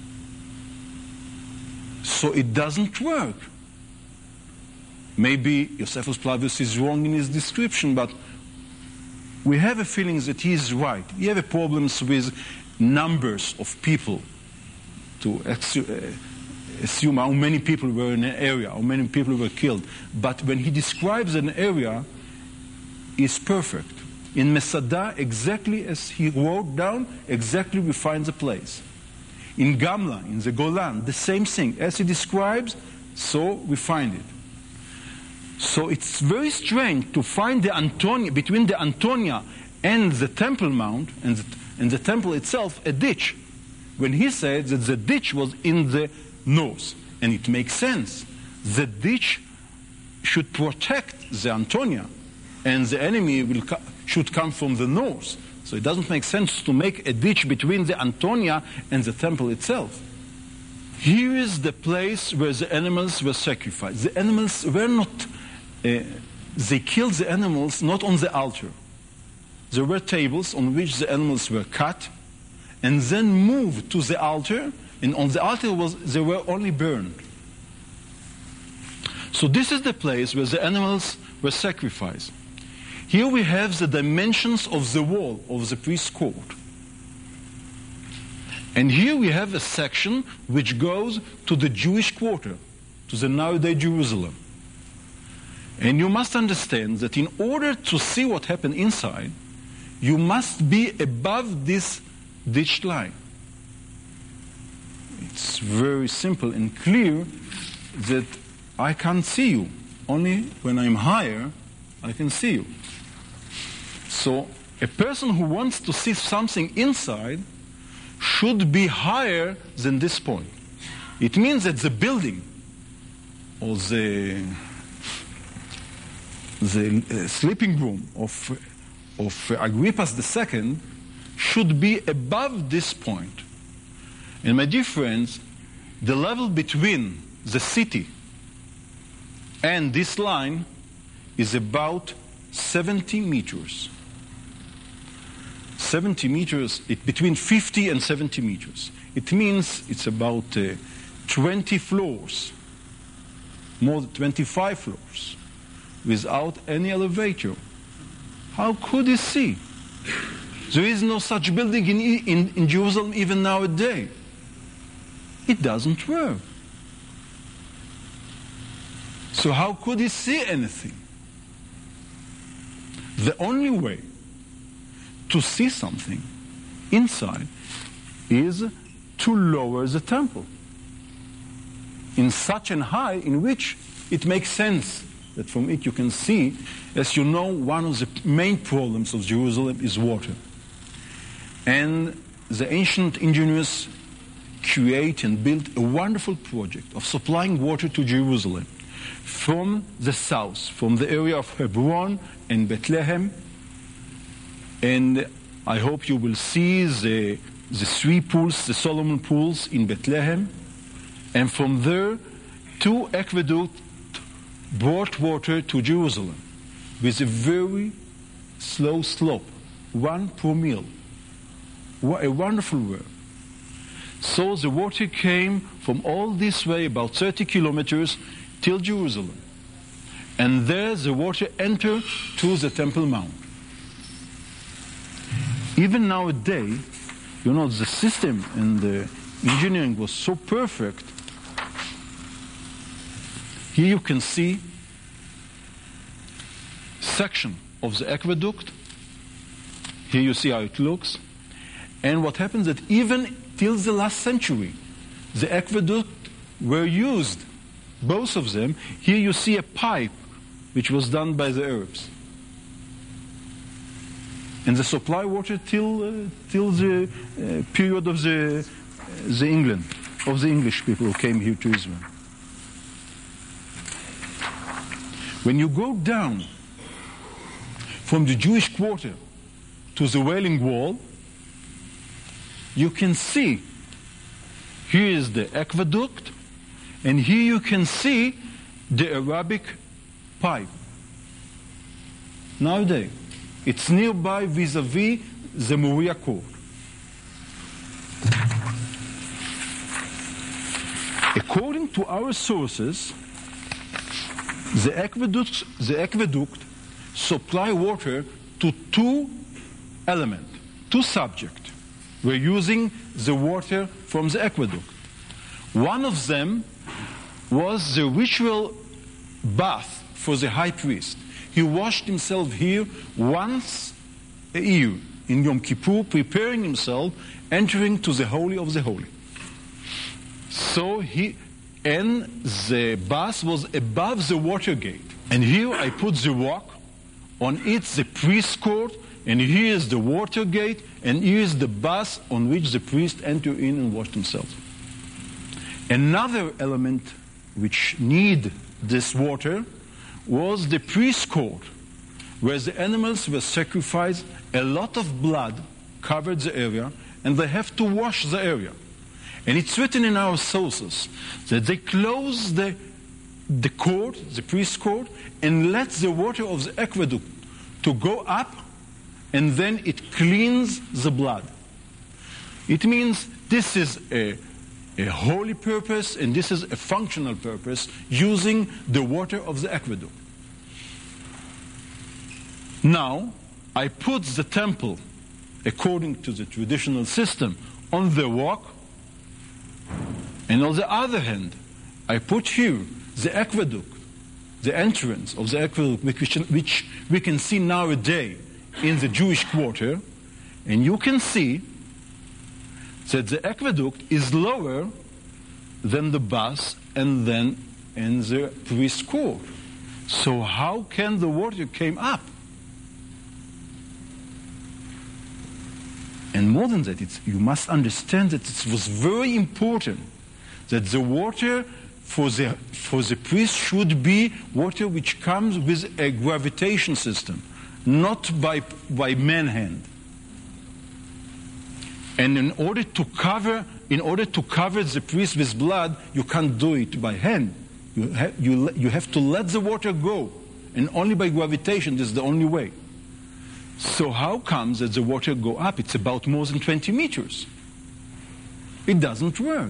So it doesn't work. Maybe Josephus Flavius is wrong in his description, but we have a feeling that he is right. We have problems with numbers of people to assume how many people were in an area, how many people were killed. But when he describes an area, it's perfect. In Masada, exactly as he wrote down, exactly we find the place. In Gamla, in the Golan, the same thing. As he describes, so we find it. So it's very strange to find the Antonia, between the Antonia and the Temple Mount, and the temple itself, a ditch. When he said that the ditch was in the north. And it makes sense. The ditch should protect the Antonia, and the enemy should come from the north. So it doesn't make sense to make a ditch between the Antonia and the temple itself. Here is the place where the animals were sacrificed. The animals were not, they killed the animals not on the altar. There were tables on which the animals were cut and then moved to the altar, and on the altar they were only burned. So this is the place where the animals were sacrificed. Here we have the dimensions of the wall of the priest's court. And here we have a section which goes to the Jewish quarter, to the nowadays Jerusalem. And you must understand that in order to see what happened inside, you must be above this ditched line. It's very simple and clear that I can't see you. Only when I'm higher, I can see you. So a person who wants to see something inside should be higher than this point. It means that the building or the sleeping room of Agrippas II should be above this point. And my dear friends, the level between the city and this line is about 70 meters. 70 meters, between 50 and 70 meters. It means it's about 20 floors, more than 25 floors, without any elevator. How could he see? There is no such building in Jerusalem even nowadays. It doesn't work. So how could he see anything? The only way to see something inside is to lower the temple. in such an high in which it makes sense that from it you can see, as you know, one of the main problems of Jerusalem is water. And the ancient engineers create and built a wonderful project of supplying water to Jerusalem from the south, from the area of Hebron and Bethlehem. And I hope you will see the three pools, the Solomon pools in Bethlehem. And from there, 2 aqueducts brought water to Jerusalem with a very slow slope, 1 per mil. A wonderful work. So the water came from all this way, about 30 kilometers, till Jerusalem. And there the water entered to the Temple Mount. Even nowadays, you know, the system and the engineering was so perfect. Here you can see section of the aqueduct. Here you see how it looks. And what happens that even till the last century, the aqueduct were used, both of them. Here you see a pipe which was done by the Arabs. And the supply water till the period of the England, of the English people who came here to Israel. When you go down from the Jewish quarter to the Wailing Wall, you can see here is the aqueduct, and here you can see the Arabic pipe. Nowadays, it's nearby vis-a-vis the Moriah Court. According to our sources, the aqueduct supply water to 2 elements, 2 subjects. We're using the water from the aqueduct. One of them was the ritual bath for the high priest. He washed himself here once a year in Yom Kippur, preparing himself, entering to the Holy of the Holy. So and the bath was above the water gate. And here I put the rock, on it the priest's court, and here is the water gate, and here is the bath on which the priest entered in and washed himself. Another element which need this water was the priest's court, where the animals were sacrificed. A lot of blood covered the area, and they have to wash the area. And it's written in our sources that they close the court, the priest's court, and let the water of the aqueduct to go up, and then it cleans the blood. It means this is a holy purpose, and this is a functional purpose, using the water of the aqueduct. Now, I put the temple, according to the traditional system, on the rock, and on the other hand, I put here the aqueduct, the entrance of the aqueduct, which we can see nowadays in the Jewish quarter, and you can see that the aqueduct is lower than the bath and then in the priest's court. So how can the water came up? And more than that, you must understand that it was very important that the water for the priest should be water which comes with a gravitation system, not by man hand. And in order to cover the priest with blood, you can't do it by hand. You have to let the water go, and only by gravitation. This is the only way. So how comes that the water go up? It's about more than 20 meters. It doesn't work.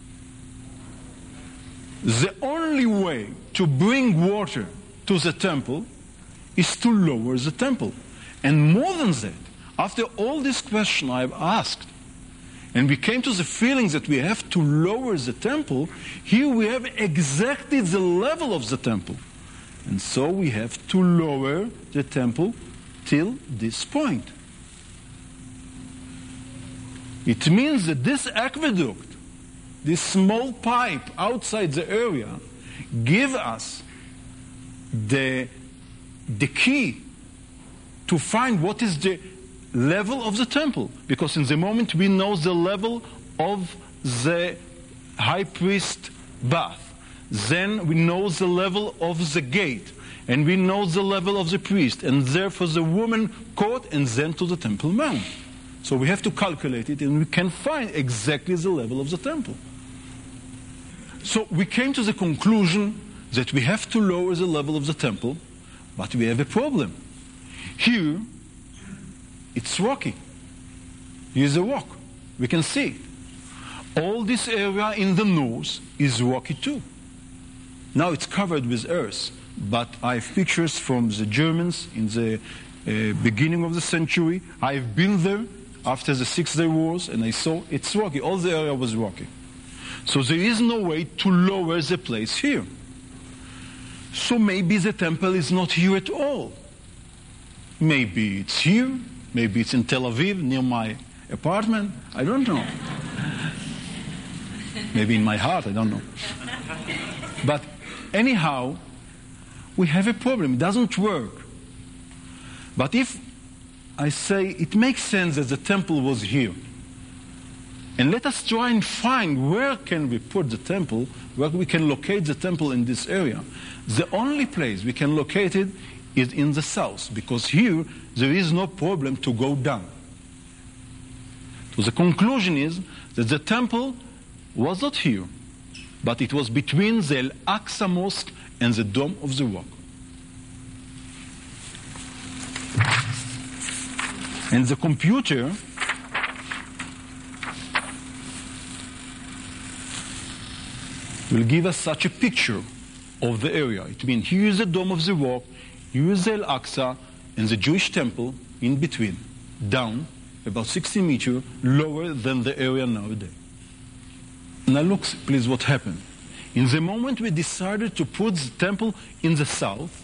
The only way to bring water to the temple is to lower the temple. And more than that, after all this question I've asked, and we came to the feeling that we have to lower the temple, here we have exactly the level of the temple. And so we have to lower the temple till this point. It means that this aqueduct this small pipe outside the area give us the key to find what is the level of the temple. Because in the moment we know the level of the high priest bath, then we know the level of the gate, and we know the level of the priest, and therefore the woman court, and then to the Temple Mount. So we have to calculate it, and we can find exactly the level of the temple. So we came to the conclusion that we have to lower the level of the temple, but we have a problem. Here, it's rocky. Here's a rock. We can see it. All this area in the north is rocky too. Now it's covered with earth, but I have pictures from the Germans in the beginning of the century. I've been there after the Six-Day Wars, and I saw it's rocky. All the area was rocky. So there is no way to lower the place here. So maybe the temple is not here at all. Maybe it's here. Maybe it's in Tel Aviv, near my apartment. I don't know. Maybe in my heart, I don't know. But anyhow, we have a problem. It doesn't work. But if I say it makes sense that the temple was here, and let us try and find where can we put the temple, where we can locate the temple in this area. The only place we can locate it is in the south, because here there is no problem to go down. So the conclusion is that the temple was not here, but it was between the Al-Aqsa Mosque and the Dome of the Rock. And the computer will give us such a picture of the area. It means here is the Dome of the Rock, here is the Al-Aqsa, and the Jewish temple in between, down about 60 meters lower than the area nowadays. Now look, please, what happened. In the moment we decided to put the temple in the south,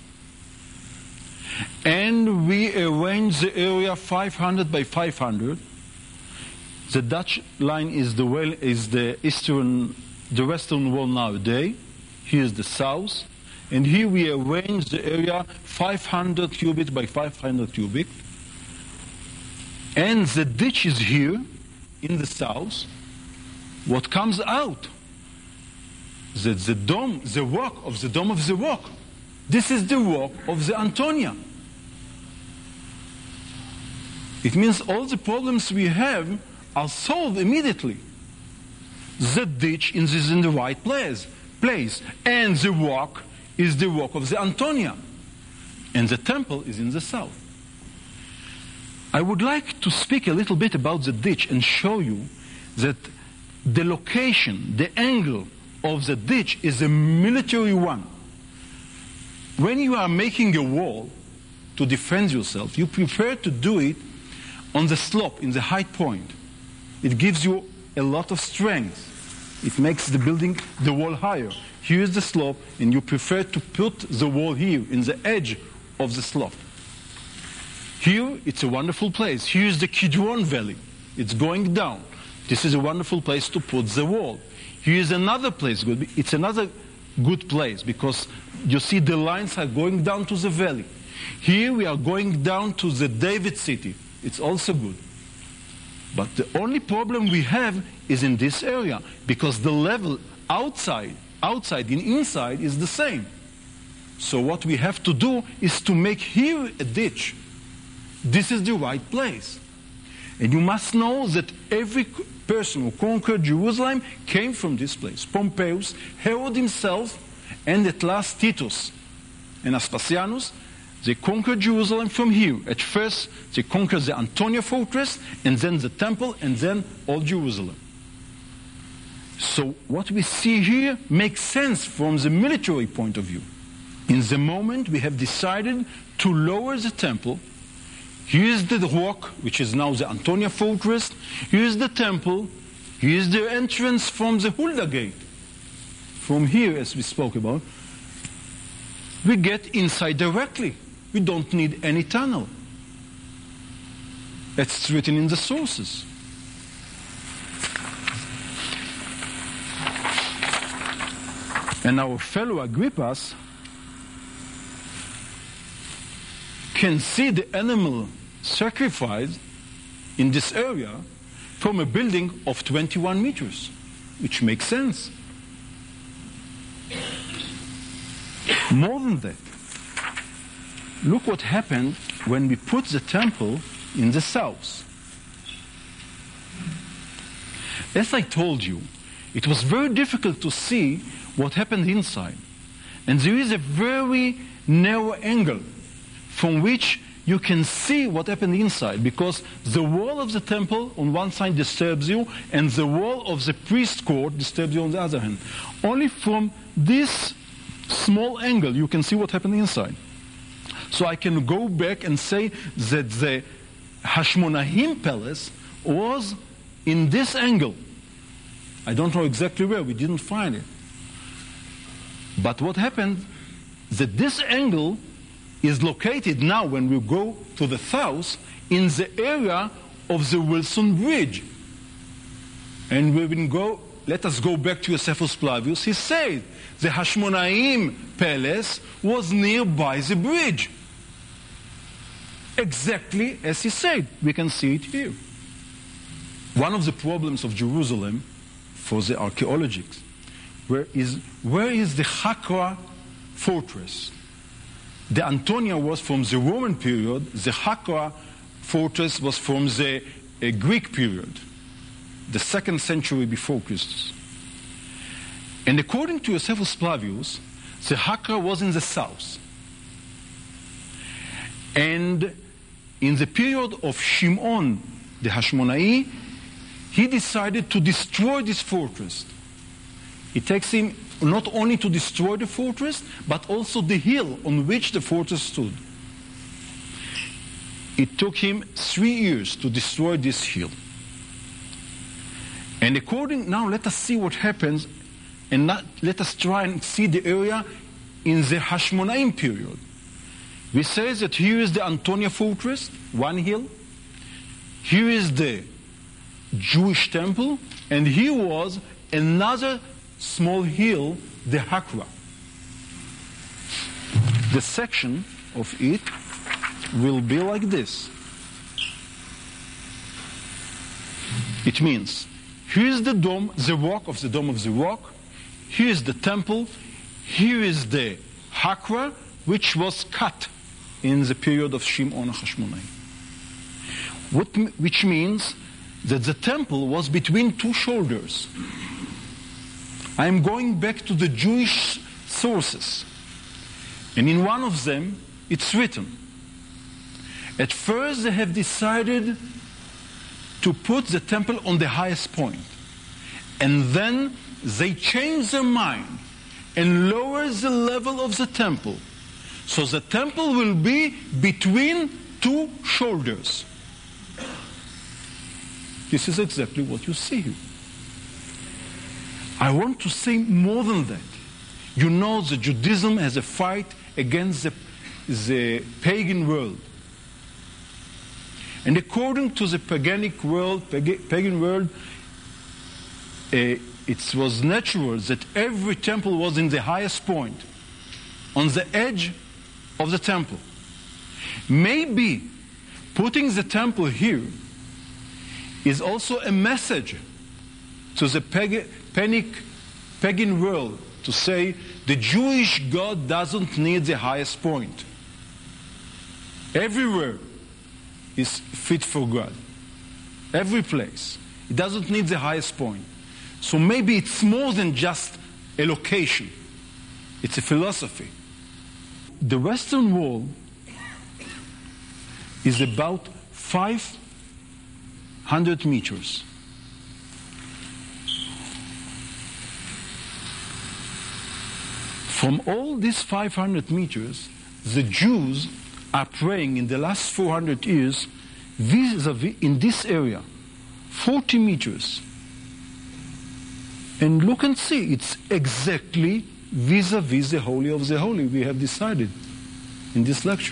and we arranged the area 500 by 500, the Dutch line is the western wall nowadays. Here's the south, and here we arranged the area 500 cubits by 500 cubic, and the ditch is here in the south. What comes out? The dome, the rock of the Dome of the Rock. This is the rock of the Antonia. It means all the problems we have are solved immediately. The ditch is in the right place, and the rock is the rock of the Antonia, and the temple is in the south. I would like to speak a little bit about the ditch and show you that the location, the angle of the ditch is a military one. When you are making a wall to defend yourself, you prefer to do it on the slope, in the high point. It gives you a lot of strength. It makes the building, the wall higher. Here is the slope, and you prefer to put the wall here, in the edge of the slope. Here, it's a wonderful place. Here is the Kidron Valley. It's going down. This is a wonderful place to put the wall. Here is another place. It's another good place because you see the lines are going down to the valley. Here we are going down to the David city. It's also good. But the only problem we have is in this area because the level outside and inside is the same. So what we have to do is to make here a ditch. This is the right place. And you must know that every person who conquered Jerusalem came from this place. Pompeius, Herod himself, and at last Titus and Aspasianus, they conquered Jerusalem from here. At first, they conquered the Antonia fortress, and then the temple, and then all Jerusalem. So what we see here makes sense from the military point of view. In the moment we have decided to lower the temple, here is the rock, which is now the Antonia fortress. Here is the temple. Here is the entrance from the Hulda gate. From here, as we spoke about, we get inside directly. We don't need any tunnel. It's written in the sources. And our fellow Agrippas can see the animal sacrificed in this area from a building of 21 meters, which makes sense. More than that, look what happened when we put the temple in the south. As I told you, it was very difficult to see what happened inside. And there is a very narrow angle from which you can see what happened inside, because the wall of the temple on one side disturbs you and the wall of the priest court disturbs you on the other hand. Only from this small angle you can see what happened inside. So I can go back and say that the Hashmonaim palace was in this angle. I don't know exactly where, we didn't find it. But what happened, that this angle is located now, when we go to the south, in the area of the Wilson Bridge. And we will go, let us go back to Josephus Flavius. He said the Hashmonaim palace was nearby the bridge. Exactly as he said. We can see it here. One of the problems of Jerusalem for the archaeologists, where is the Hakra fortress? The Antonia was from the Roman period. The Hakra fortress was from the Greek period, the 2nd century before Christus. And according to Josephus Flavius, the Hakra was in the south. And in the period of Shimon the Hashmonai, he decided to destroy this fortress. It takes him not only to destroy the fortress, but also the hill on which the fortress stood. It took him 3 years to destroy this hill. And now let us see what happens, and let us try and see the area in the Hashmonaim period. We say that here is the Antonia fortress, one hill. Here is the Jewish temple, and here was another small hill, the Hakra. The section of it will be like this. It means here is the dome, the rock of the Dome of the Rock. Here is the temple. Here is the Hakra, which was cut in the period of Shimon HaShmonai. Which means that the temple was between two shoulders. I am going back to the Jewish sources. And in one of them, it's written, at first they have decided to put the temple on the highest point. And then they change their mind and lower the level of the temple. So the temple will be between two shoulders. This is exactly what you see here. I want to say more than that. You know that Judaism has a fight against the pagan world. And according to the pagan world, it was natural that every temple was in the highest point, on the edge of the temple. Maybe putting the temple here is also a message to the pagan world to say the Jewish God doesn't need the highest point. Everywhere is fit for God. Every place. It doesn't need the highest point. So maybe it's more than just a location. It's a philosophy. The Western Wall is about 500 meters. From all these 500 meters, the Jews are praying in the last 400 years vis-a-vis in this area, 40 meters. And look and see, it's exactly vis-a-vis the Holy of the Holy we have decided in this lecture.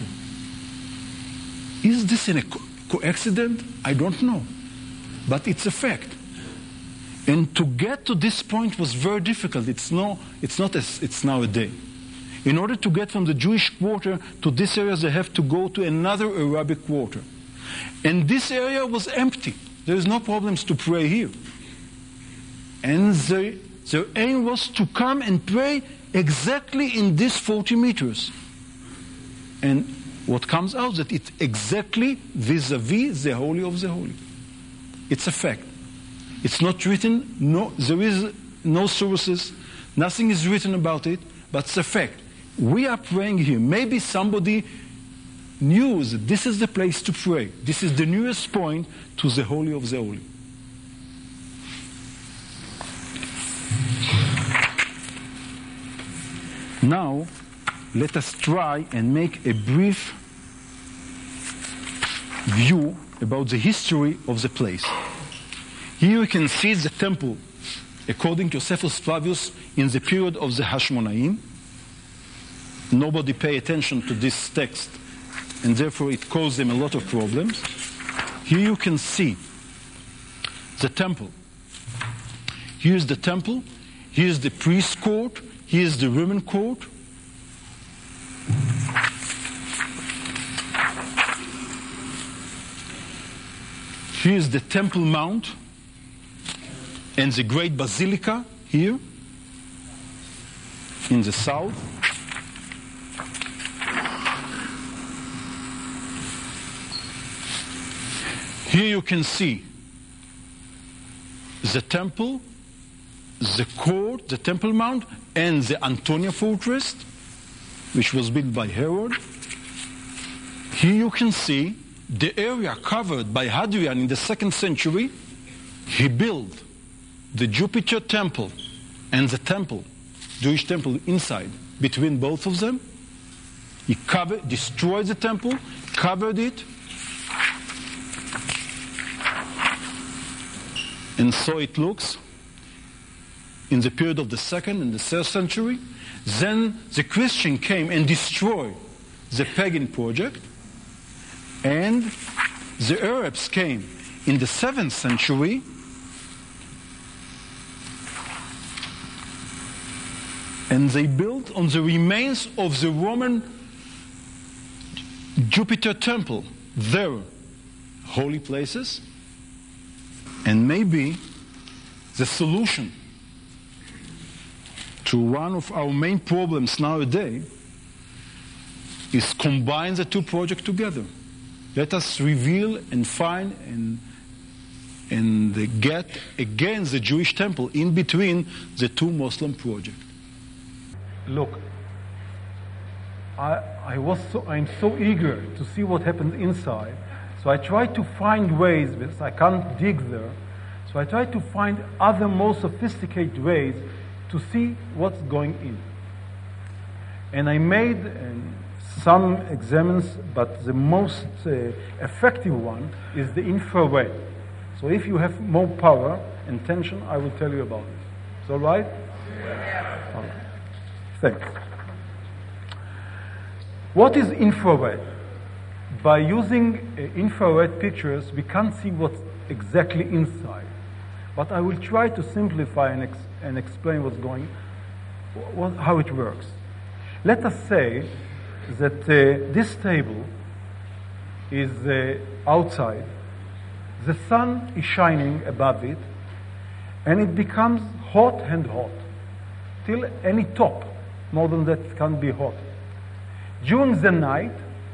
Is this a coincidence? I don't know. But it's a fact. And to get to this point was very difficult. It's not as it's nowadays. In order to get from the Jewish quarter to this area, they have to go to another Arabic quarter. And this area was empty. There is no problems to pray here. And their aim was to come and pray exactly in this 40 meters. And what comes out that it's exactly vis-a-vis the Holy of the Holy. It's a fact. It's not written, there is no sources, nothing is written about it, but it's a fact. We are praying here. Maybe somebody knew that this is the place to pray. This is the nearest point to the Holy of the Holy. Now, let us try and make a brief view about the history of the place. Here you can see the temple, according to Josephus Flavius, in the period of the Hashmonaim. Nobody pay attention to this text, and therefore it caused them a lot of problems. Here you can see the temple. Here's the temple. Here's the priest court. Here's the women court. Here's the Temple Mount and the great basilica here in the south. Here you can see the temple, the court, the Temple Mount, and the Antonia fortress, which was built by Herod. Here you can see the area covered by Hadrian in the 2nd century. He built the Jupiter temple and the temple, Jewish temple inside, between both of them. He destroyed the temple, covered it, and so it looks in the period of the 2nd and the 3rd century. Then the Christian came and destroyed the pagan project, and the Arabs came in the 7th century and they built on the remains of the Roman Jupiter temple their holy places. And maybe the solution to one of our main problems nowadays is combine the two projects together. Let us reveal and find and get again the Jewish temple in between the two Muslim projects. Look, I'm so eager to see what happens inside. So I try to find ways, because I can't dig there, so I try to find other more sophisticated ways to see what's going in. And I made some examines, but the most effective one is the infrared. So if you have more power and tension, I will tell you about it. Is all right? Yeah. All right. Thanks. What is infrared? By using infrared pictures, we can't see what's exactly inside. But I will try to simplify and explain what's going, how it works. Let us say that this table is outside. The sun is shining above it, and it becomes hot and hot, till any top, more than that, can be hot. During the night,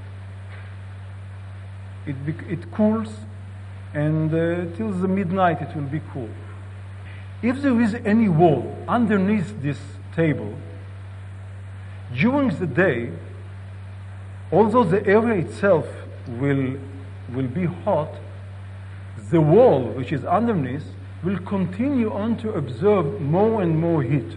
it cools, and till the midnight it will be cool. If there is any wall underneath this table, during the day, although the area itself will be hot, the wall which is underneath will continue on to absorb more and more heat.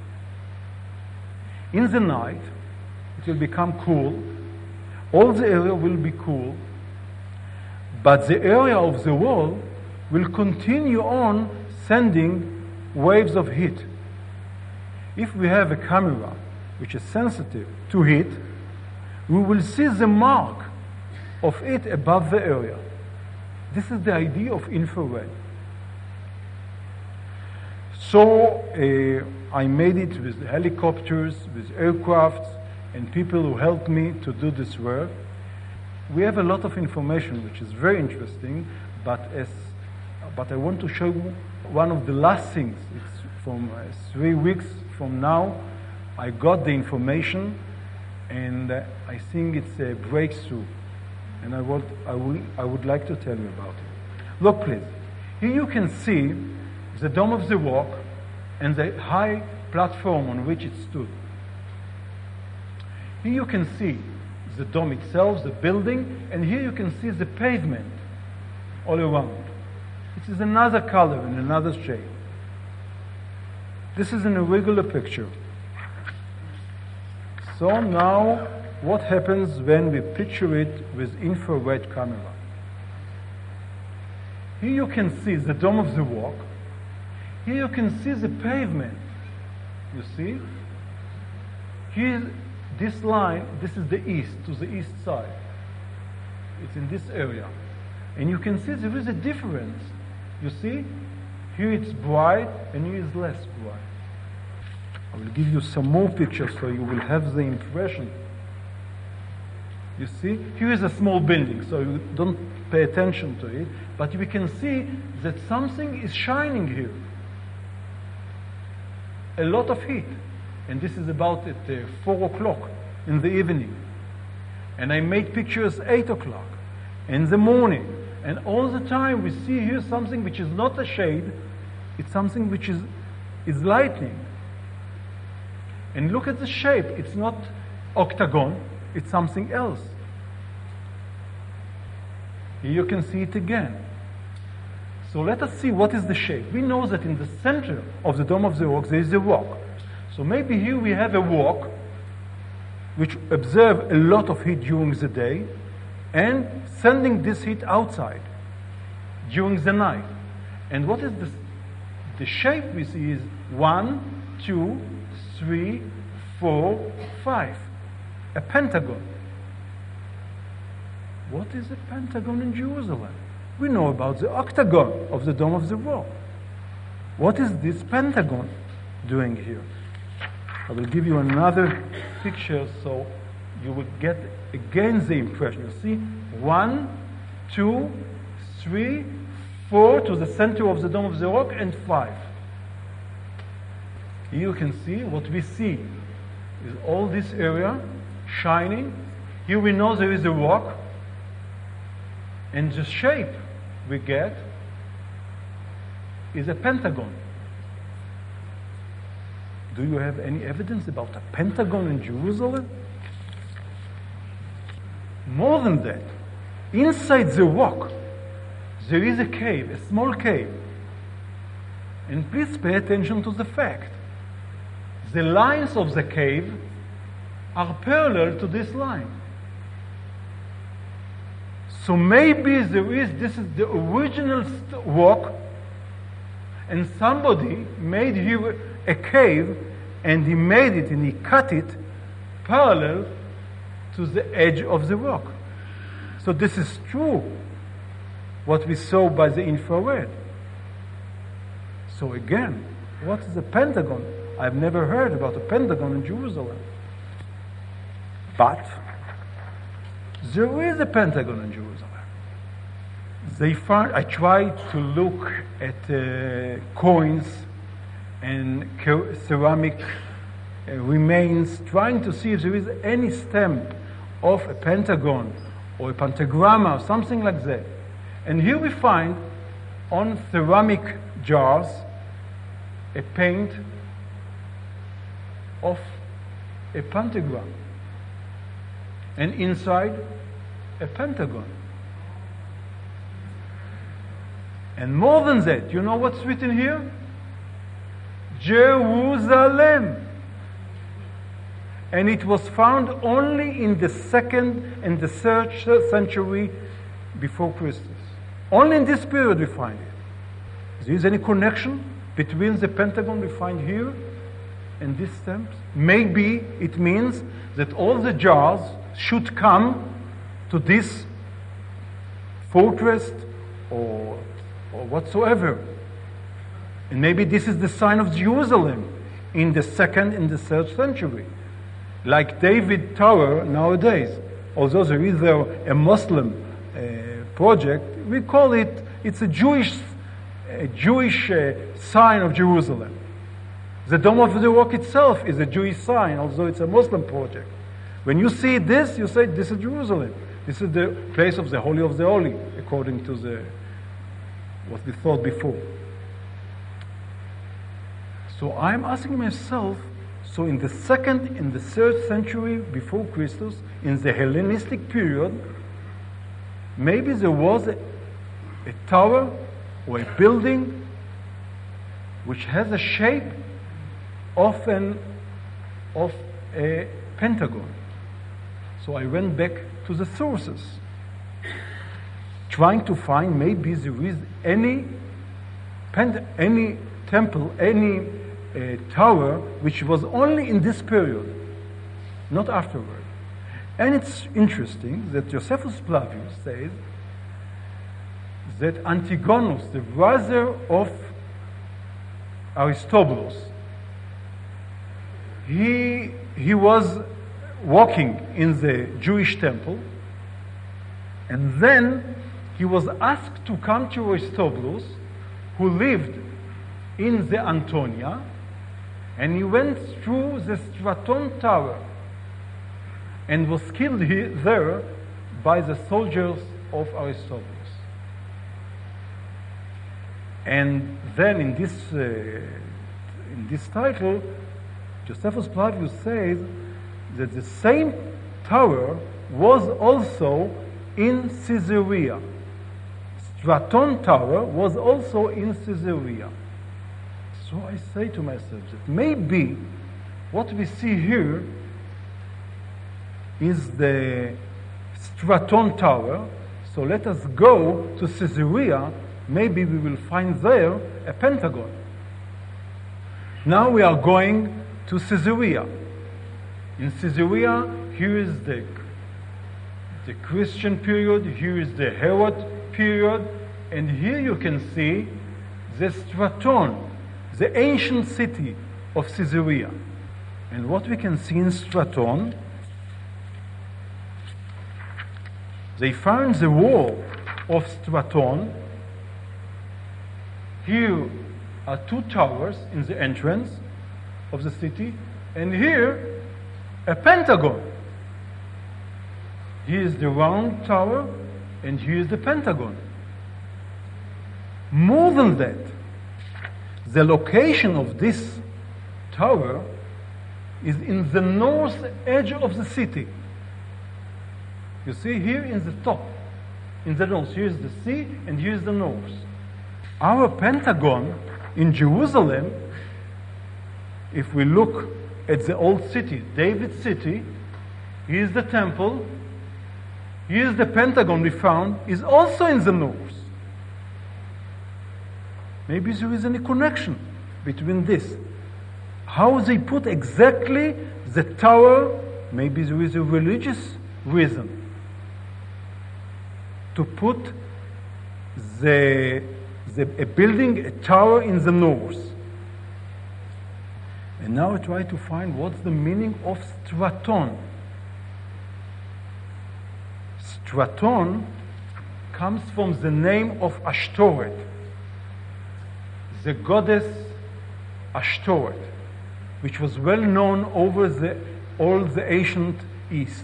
In the night, it will become cool. All the area will be cool, but the area of the wall will continue on sending waves of heat. If we have a camera which is sensitive to heat, we will see the mark of it above the area. This is the idea of infrared. So I made it with helicopters, with aircrafts, and people who helped me to do this work. We have a lot of information, which is very interesting, but I want to show you one of the last things. It's from 3 weeks from now. I got the information, and I think it's a breakthrough, and I would like to tell you about it. Look, please. Here you can see the Dome of the Rock and the high platform on which it stood. Here you can see the dome itself, the building, and here you can see the pavement all around. It is another color and another shape. This is an irregular picture. So now, what happens when we picture it with infrared camera? Here you can see the Dome of the Rock. Here you can see the pavement. You see? Here, this line, this is the east, to the east side. It's in this area. And you can see there is a difference. You see? Here it's bright, and here is less bright. I will give you some more pictures so you will have the impression. You see? Here is a small building, so you don't pay attention to it, but we can see that something is shining here. A lot of heat. And this is about at 4 o'clock in the evening. And I made pictures 8 o'clock in the morning. And all the time we see here something which is not a shade, it's something which is lightning. And look at the shape, it's not octagon, it's something else. Here you can see it again. So let us see what is the shape. We know that in the center of the Dome of the Rock there is a rock. So maybe here we have a rock which observes a lot of heat during the day and sending this heat outside during the night. And what is the shape we see is 1, 2, 3, 4, 5. A pentagon. What is a pentagon in Jerusalem? We know about the octagon of the Dome of the Rock. What is this pentagon doing here? I will give you another picture so you will get again the impression. You see, 1, 2, 3, 4 to the center of the Dome of the Rock, and 5. Here you can see what we see is all this area shining. Here we know there is a rock, and the shape we get is a pentagon. Do you have any evidence about a pentagon in Jerusalem? More than that, inside the rock, there is a cave, a small cave. And please pay attention to the fact. The lines of the cave are parallel to this line. So maybe this is the original rock, and somebody made here a cave, and he made it and he cut it parallel to the edge of the rock. So this is true, what we saw by the infrared. So again, what is a pentagon? I've never heard about a pentagon in Jerusalem. But there is a pentagon in Jerusalem. I tried to look at coins and ceramic remains, trying to see if there is any stamp of a pentagon or a pentagram or something like that. And here we find on ceramic jars a paint of a pentagram, and inside a pentagon. And more than that, you know what's written here? Jerusalem. And it was found only in the 2nd and the 3rd century before Christus. Only in this period we find it. Is there any connection between the pentagon we find here and these stamps? Maybe it means that all the jars should come to this fortress or whatsoever. And maybe this is the sign of Jerusalem in the 2nd and the 3rd century. Like David Tower nowadays. Although there is a Muslim project, we call it, it's a Jewish sign of Jerusalem. The Dome of the Rock itself is a Jewish sign, although it's a Muslim project. When you see this, you say, this is Jerusalem. This is the place of the Holy, according to what we thought before. So I'm asking myself, so in the 2nd and the 3rd century before Christus, in the Hellenistic period, maybe there was a tower or a building which has a shape of a pentagon. So I went back to the sources, trying to find maybe there is any temple, any tower which was only in this period, not afterward. And it's interesting that Josephus Flavius says that Antigonus, the brother of Aristobulus, he was walking in the Jewish temple, and then he was asked to come to Aristobulus, who lived in the Antonia, and he went through the Straton Tower and was killed there by the soldiers of Aristobulus. And then in this title, Josephus Flavius says that the same tower was also in Caesarea. Straton Tower was also in Caesarea. So I say to myself that maybe what we see here is the Straton Tower. So let us go to Caesarea. Maybe we will find there a pentagon. Now we are going to Caesarea. In Caesarea, here is the Christian period, here is the Herod period, and here you can see the Straton, the ancient city of Caesarea. And what we can see in Straton, they found the wall of Straton. Here are two towers in the entrance of the city, and here a pentagon. Here is the round tower, and here is the pentagon. More than that, the location of this tower is in the north edge of the city. You see here in the top, in the north, here is the sea, and here is the north. Our pentagon in Jerusalem, if we look at the old city, David's city, here's the temple, here's the pentagon we found, is also in the north. Maybe there is any connection between this. How they put exactly the tower, maybe there is a religious reason to put a building, a tower in the north. And now I try to find what's the meaning of Straton. Straton comes from the name of Ashtoreth, the goddess Ashtoreth, which was well known over all the ancient East.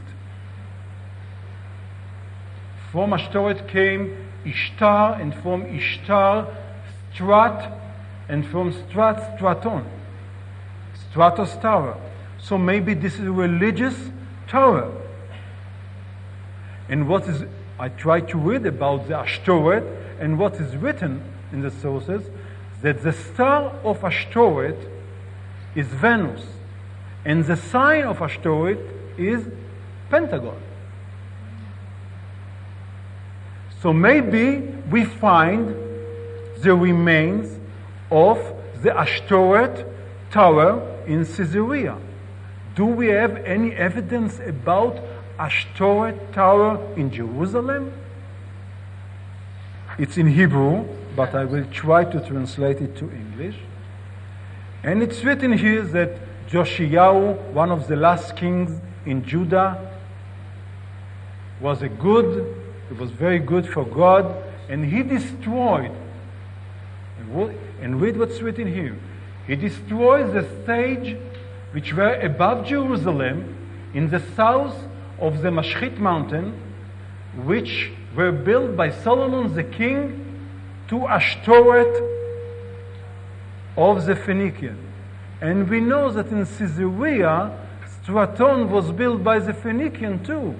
From Ashtoreth came Ishtar, and from Ishtar, Strat, and from Strat, Straton. Stratos Tower. So maybe this is a religious tower. And I try to read about the Ashtoreth, and what is written in the sources, that the star of Ashtoreth is Venus, and the sign of Ashtoreth is Pentagon. So maybe we find the remains of the Ashtoreth Tower in Caesarea. Do we have any evidence about Ashtoreth Tower in Jerusalem? It's in Hebrew, but I will try to translate it to English. And it's written here that Joshiyahu, one of the last kings in Judah, was very good for God, and he destroyed, and read what's written here. He destroyed the stage which were above Jerusalem in the south of the Mashchit mountain, which were built by Solomon the king to Ashtoreth of the Phoenician. And we know that in Caesarea, Straton was built by the Phoenician too.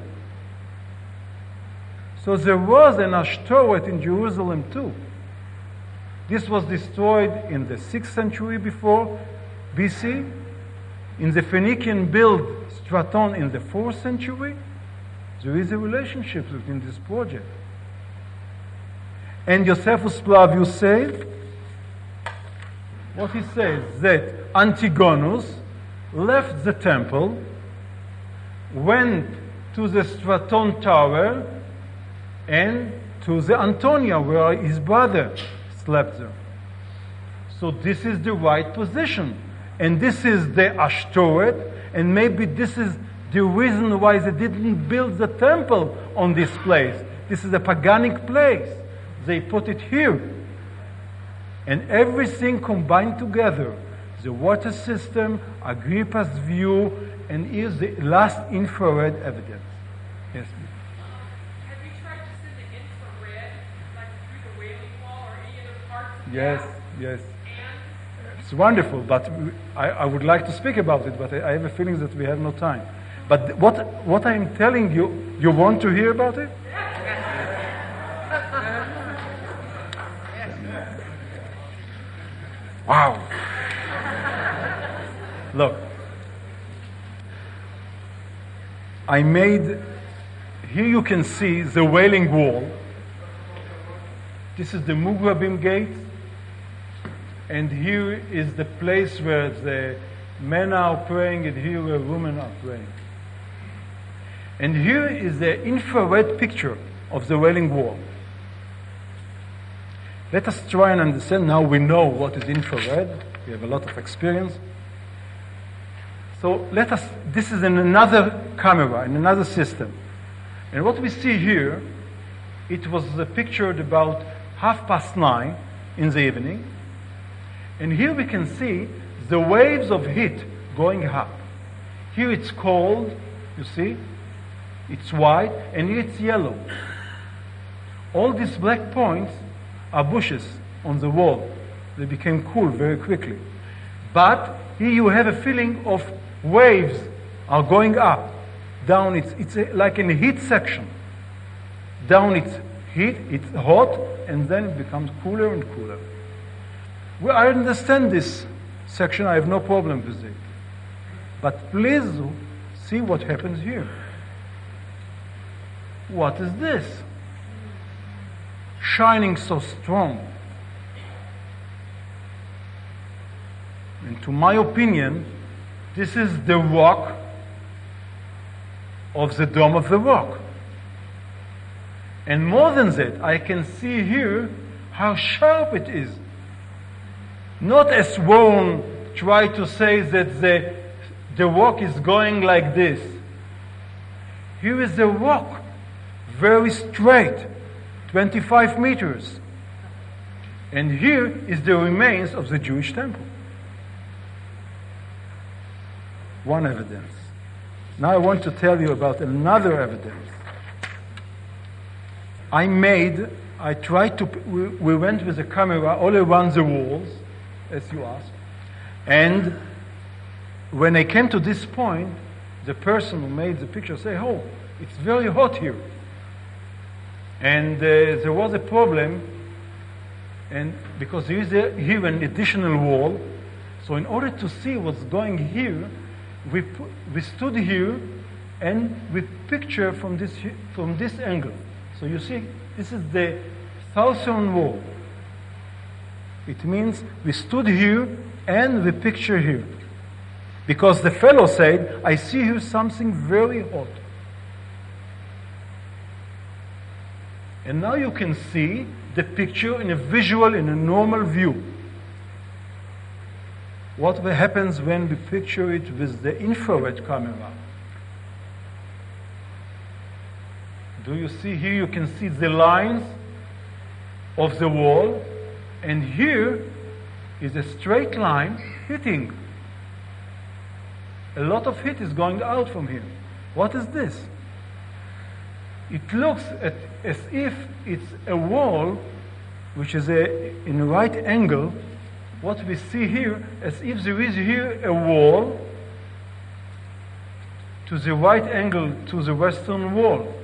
So there was an Ashtoreth in Jerusalem too. This was destroyed in the 6th century before BC. In the Phoenician build Straton in the 4th century. There is a relationship between this project. And Josephus Flavius says, what he says, that Antigonus left the temple, went to the Straton Tower, and to the Antonia, where his brother slept there. So this is the right position. And this is the Ashtoreth, and maybe this is the reason why they didn't build the temple on this place. This is a paganic place. They put it here. And everything combined together, the water system, Agrippa's view, and here's the last infrared evidence. Yes, please. Have you tried to send the infrared, like through the Wailing Wall or any other parts of Yes, that? yes. And It's wonderful, but I would like to speak about it, but I have a feeling that we have no time. But what I'm telling you, you want to hear about it? Wow. Look, I made, here you can see the Wailing Wall. This is the Mugrabim Gate. And here is the place where the men are praying, and here where women are praying. And here is the infrared picture of the Wailing Wall. Let us try and understand. Now we know what is infrared. We have a lot of experience. So this is in another camera, in another system. And what we see here, it was pictured about 9:30 in the evening. And here we can see the waves of heat going up. Here it's cold, you see? It's white, and here it's yellow. All these black points are bushes on the wall. They became cool very quickly. But here you have a feeling of waves are going up. Down it's like in a heat section. Down it's heat, it's hot, and then it becomes cooler and cooler. Well, I understand this section, I have no problem with it. But please see what happens here. What is this? Shining so strong. And to my opinion, this is the rock of the Dome of the Rock. And more than that, I can see here how sharp it is. Not as Warren tried to say that the rock is going like this. Here is the rock, very straight, 25 meters. And here is the remains of the Jewish temple. One evidence. Now I want to tell you about another evidence. We went with the camera all around the walls, as you asked. And when I came to this point, the person who made the picture said, "Oh, it's very hot here." And there was a problem, and because there is here an additional wall, so in order to see what's going here, we stood here and we picture from this angle. So you see, this is the southern wall. It means we stood here and we picture here. Because the fellow said, "I see here something very hot." And now you can see the picture in a visual, in a normal view. What happens when we picture it with the infrared camera? Do you see here? You can see the lines of the wall, and here is a straight line hitting. A lot of heat is going out from here. What is this? It looks as if it's a wall which is in a right angle. What we see here, as if there is here a wall to the right angle to the western wall.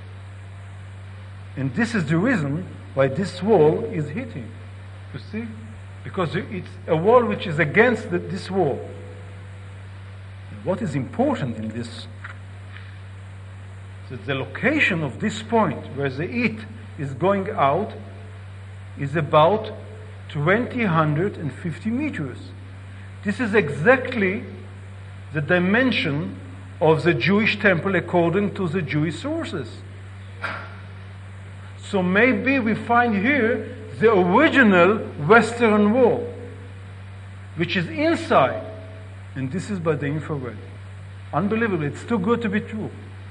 And this is the reason why this wall is hitting. You see? Because it's a wall which is against this wall. And what is important in this? That the location of this point where the heat is going out is about 2,050 meters. This is exactly the dimension of the Jewish temple according to the Jewish sources. So maybe we find here the original western wall, which is inside, and this is by the infrared. Unbelievable, it's too good to be true.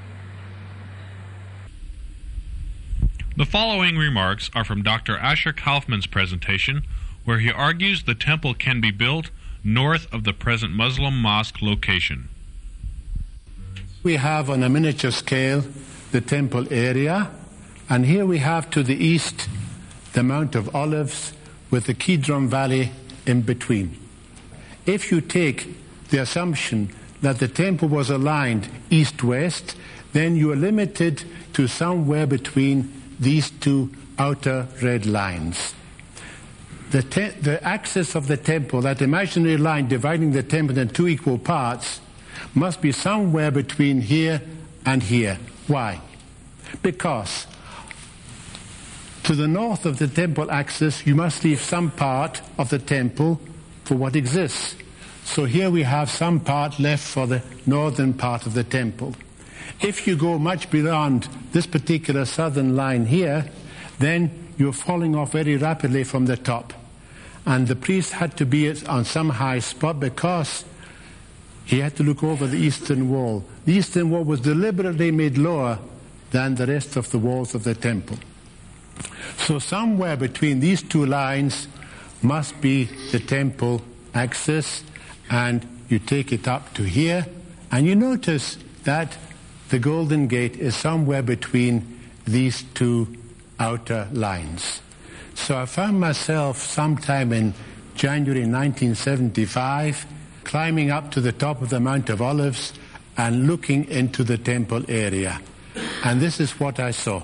The following remarks are from Dr. Asher Kaufman's presentation, where he argues the temple can be built north of the present Muslim mosque location. We have on a miniature scale the temple area, and here we have to the east the Mount of Olives with the Kidron Valley in between. If you take the assumption that the temple was aligned east-west, then you are limited to somewhere between these two outer red lines. The axis of the temple, that imaginary line dividing the temple into two equal parts, must be somewhere between here and here. Why? Because to the north of the temple axis, you must leave some part of the temple for what exists. So here we have some part left for the northern part of the temple. If you go much beyond this particular southern line here, then you're falling off very rapidly from the top. And the priest had to be on some high spot because he had to look over the eastern wall. The eastern wall was deliberately made lower than the rest of the walls of the temple. So somewhere between these two lines must be the temple axis, and you take it up to here, and you notice that the Golden Gate is somewhere between these two outer lines. So I found myself sometime in January 1975 climbing up to the top of the Mount of Olives and looking into the temple area. And this is what I saw.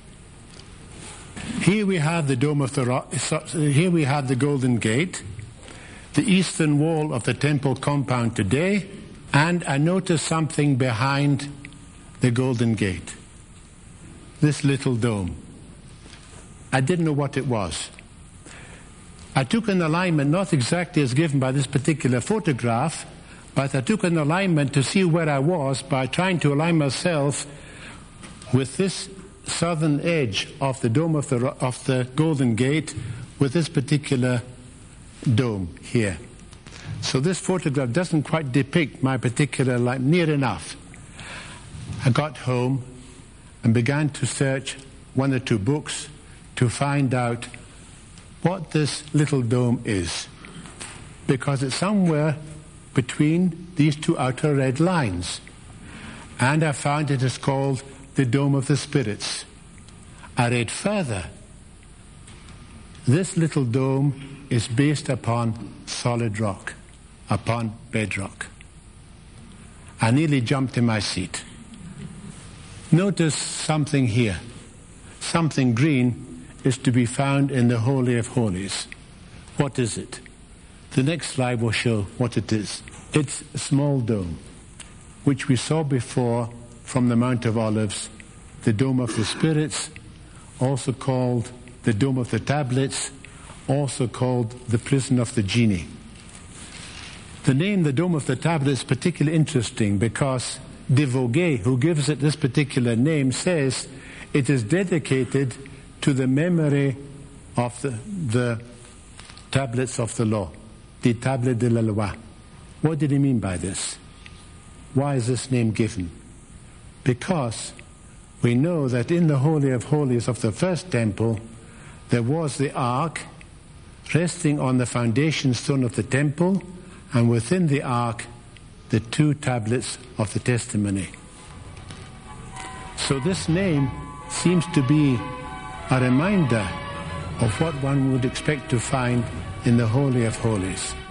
Here we have the Dome of the Rock, here we have the Golden Gate, the eastern wall of the temple compound today, and I noticed something behind the Golden Gate. This little dome. I didn't know what it was. I took an alignment, not exactly as given by this particular photograph, but I took an alignment to see where I was by trying to align myself with this southern edge of the dome of the Golden Gate with this particular dome here. So this photograph doesn't quite depict my particular line, near enough. I got home and began to search one or two books to find out what this little dome is, because it's somewhere between these two outer red lines. And I found it is called the Dome of the Spirits. I read further. This little dome is based upon solid rock, upon bedrock. I nearly jumped in my seat. Notice something here. Something green is to be found in the Holy of Holies. What is it? The next slide will show what it is. It's a small dome, which we saw before from the Mount of Olives, the Dome of the Spirits, also called the Dome of the Tablets, also called the Prison of the Genii. The name, the Dome of the Tablets, is particularly interesting because de Vogüé, who gives it this particular name, says it is dedicated to the memory of the tablets of the law, the Table de la Loi. What did he mean by this? Why is this name given? Because we know that in the Holy of Holies of the first temple, there was the ark resting on the foundation stone of the temple, and within the ark, the 2 tablets of the testimony. So this name seems to be a reminder of what one would expect to find in the Holy of Holies.